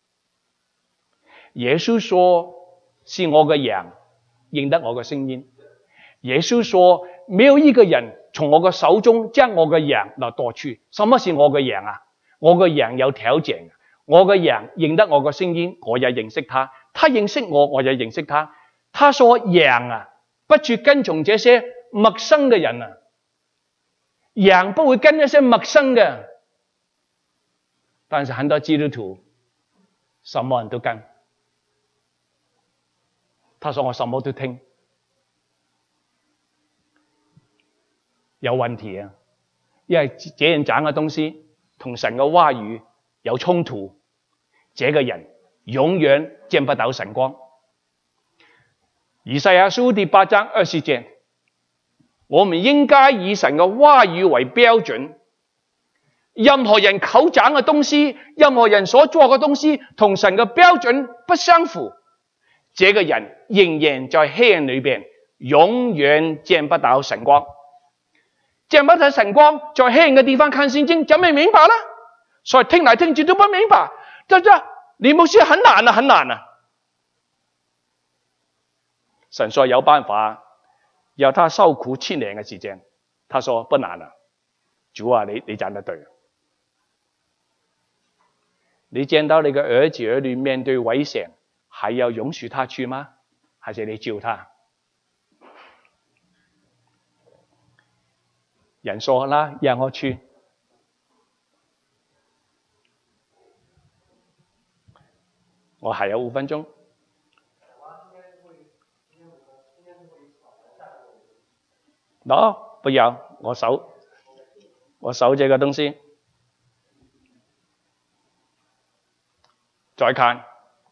耶穌說是我嘅羊，認得我嘅聲音。耶穌說沒有一個人從我嘅手中將我嘅羊來奪去。什麼是我嘅羊啊？我嘅羊有條件，我嘅羊認得我嘅聲音，我也認識他，他認識我，我也認識他。他說羊啊，不去跟從這些陌生嘅人啊。羊不會跟那些陌生的，但是很多基督徒什麼人都跟。他說我什麼都聽，有問題啊！因為這樣講嘅東西同神嘅話語有衝突，這個人永遠見不到神光。以賽亞書第八章二十節。我們應該以神嘅話語為標準，任何人口講嘅東西，任何人所做嘅東西，同神嘅標準不相符，這個人仍然在黑暗裏邊，永遠見不到神光。見不到神光，在黑暗嘅地方看聖經，就沒明白啦。所以聽來聽去都不明白，就這你牧師很難啊，很難啊。神說有辦法。要他受苦七年嘅時間，他說不難啊，主啊，你你講得對。你見到你嘅兒子兒女面對危險，還要容許他去嗎？還是你救他？人說啦，讓我去。我還有五分鐘。喏、no, 不要，我守，我守這個東西。再看，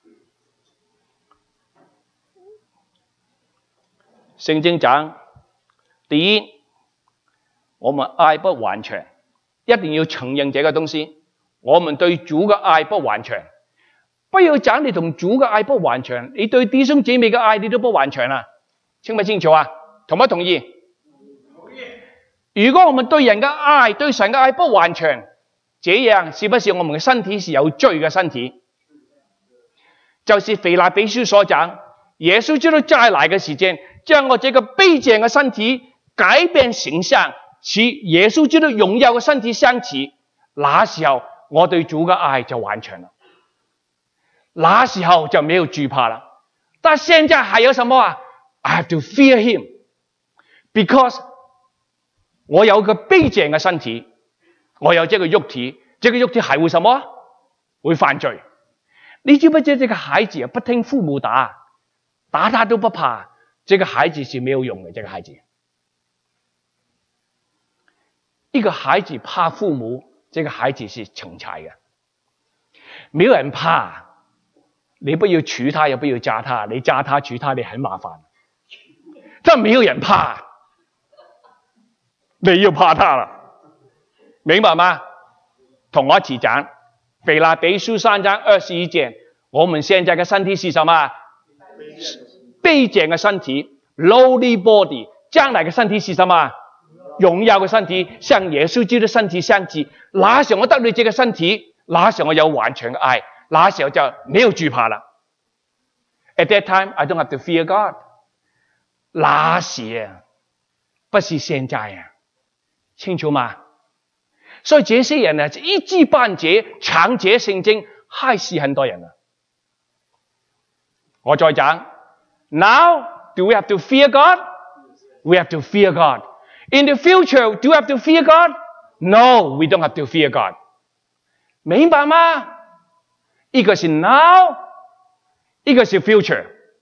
聖經講，第一，我們愛不完全，一定要承認這個東西。我們對主嘅愛不完全，不要講你同主嘅愛不完全，你對弟兄姐妹嘅愛你都不完全啊，清唔清楚啊？同不同意？如果我們對人的愛，對神的愛不完全，這樣是不是我們的身體是有罪的身體？就是腓立比書所講，耶穌基督再來的時間，將我這個卑賤的身體改變形象，與耶穌基督榮耀的身體相似，那時候我對主的愛就完全了，那時候就沒有懼怕了。但現在還有什麼啊？ I have to fear him because我有個卑賤嘅身體，我有這個肉體，這個肉體還會什麼？會犯罪。你知不知這個孩子不聽父母打，打他都不怕，這個孩子是沒有用的。這個孩子，一個孩子怕父母，這個孩子是成才嘅。沒有人怕，你不要娶他，也不要嫁他，你嫁他娶他，你很麻煩。但沒有人怕。你要怕他啦，明白嗎？同我一起講，腓立比書三章二十一節，我們現在嘅身體是什麼？卑賤嘅身體 ，lowly body。將來嘅身體是什麼荣耀的身体，像耶稣基督的身体相似。那时候我得到这个身体，那时候我有完全的爱，那时候就没有惧怕了。At that time, I don't have to fear God. 那时不是现在啊，清楚吗？所以这些人呢，一知半解、强解聖經，害死很多人啊。我再講 ，Now do we have to fear God? We have to fear God. In the future, do we have to fear God? No, we don't have to fear God. 明白嗎？一個是 now， 一個是 future。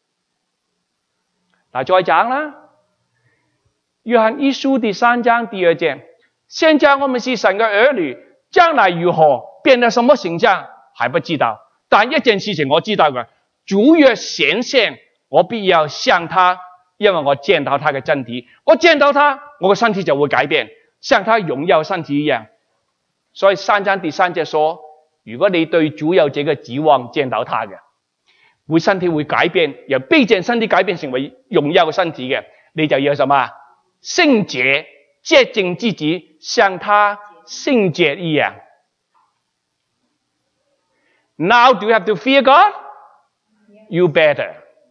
嗱，再講啦，約翰一書第三章第二節，現在我們是神的兒女，將來如何變得什麼形象還不知道，但一件事情我知道嘅，主若顯現，我必要像他，因為我見到他嘅真體，我見到他，我嘅身體就會改變，像他榮耀身體一樣。所以三章第三節說，如果你對主有這個指望，見到他嘅，會身體會改變，由卑賤身體改變成為榮耀嘅身體嘅，你就要什麼？聖潔，潔淨自己，像他聖潔一樣。Now do you have to fear God? You better.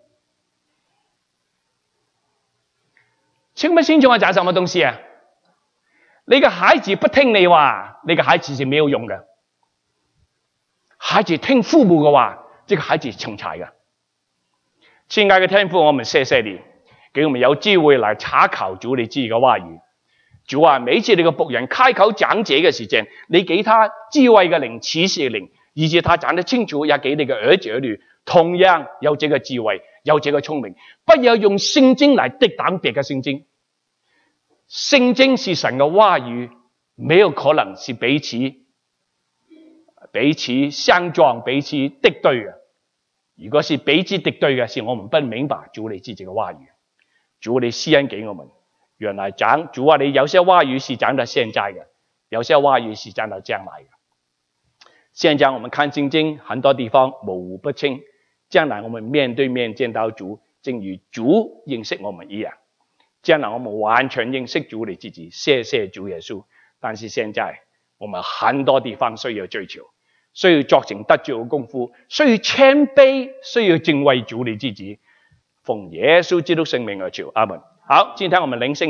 清不清楚我講什麼東西啊？你個孩子不聽你話，你個孩子是沒有用的。孩子聽父母嘅話，這個孩子成才的。親愛的天父，我們謝謝你，給我們有機會來查考主你自己嘅話語。主啊，每次你嘅僕人開口講這嘅時間，你給他智慧嘅靈、啟示嘅靈，以致他講得清楚，也給你嘅兒子兒女同樣有這個智慧，有這個聰明。不要用聖經來敵擋別嘅聖經。聖經是神嘅話語，沒有可能是彼此彼此相撞、彼此敵對嘅。如果是彼此敵對嘅，是我們不明白主你自己嘅話語。主你施恩給我們，原來講主啊，你有些話語是講到現在嘅，有些話語是講到將來嘅。現在我們看聖經，很多地方模糊不清，將來我們面對面見到主，正如主認識我們一樣。將來我們完全認識主你自己，謝謝主耶穌。但是現在我們很多地方需要追求，需要作成得救嘅功夫，需要謙卑，需要敬畏主你自己。奉耶穌基督聖名而求，阿門。好，今天我們靈性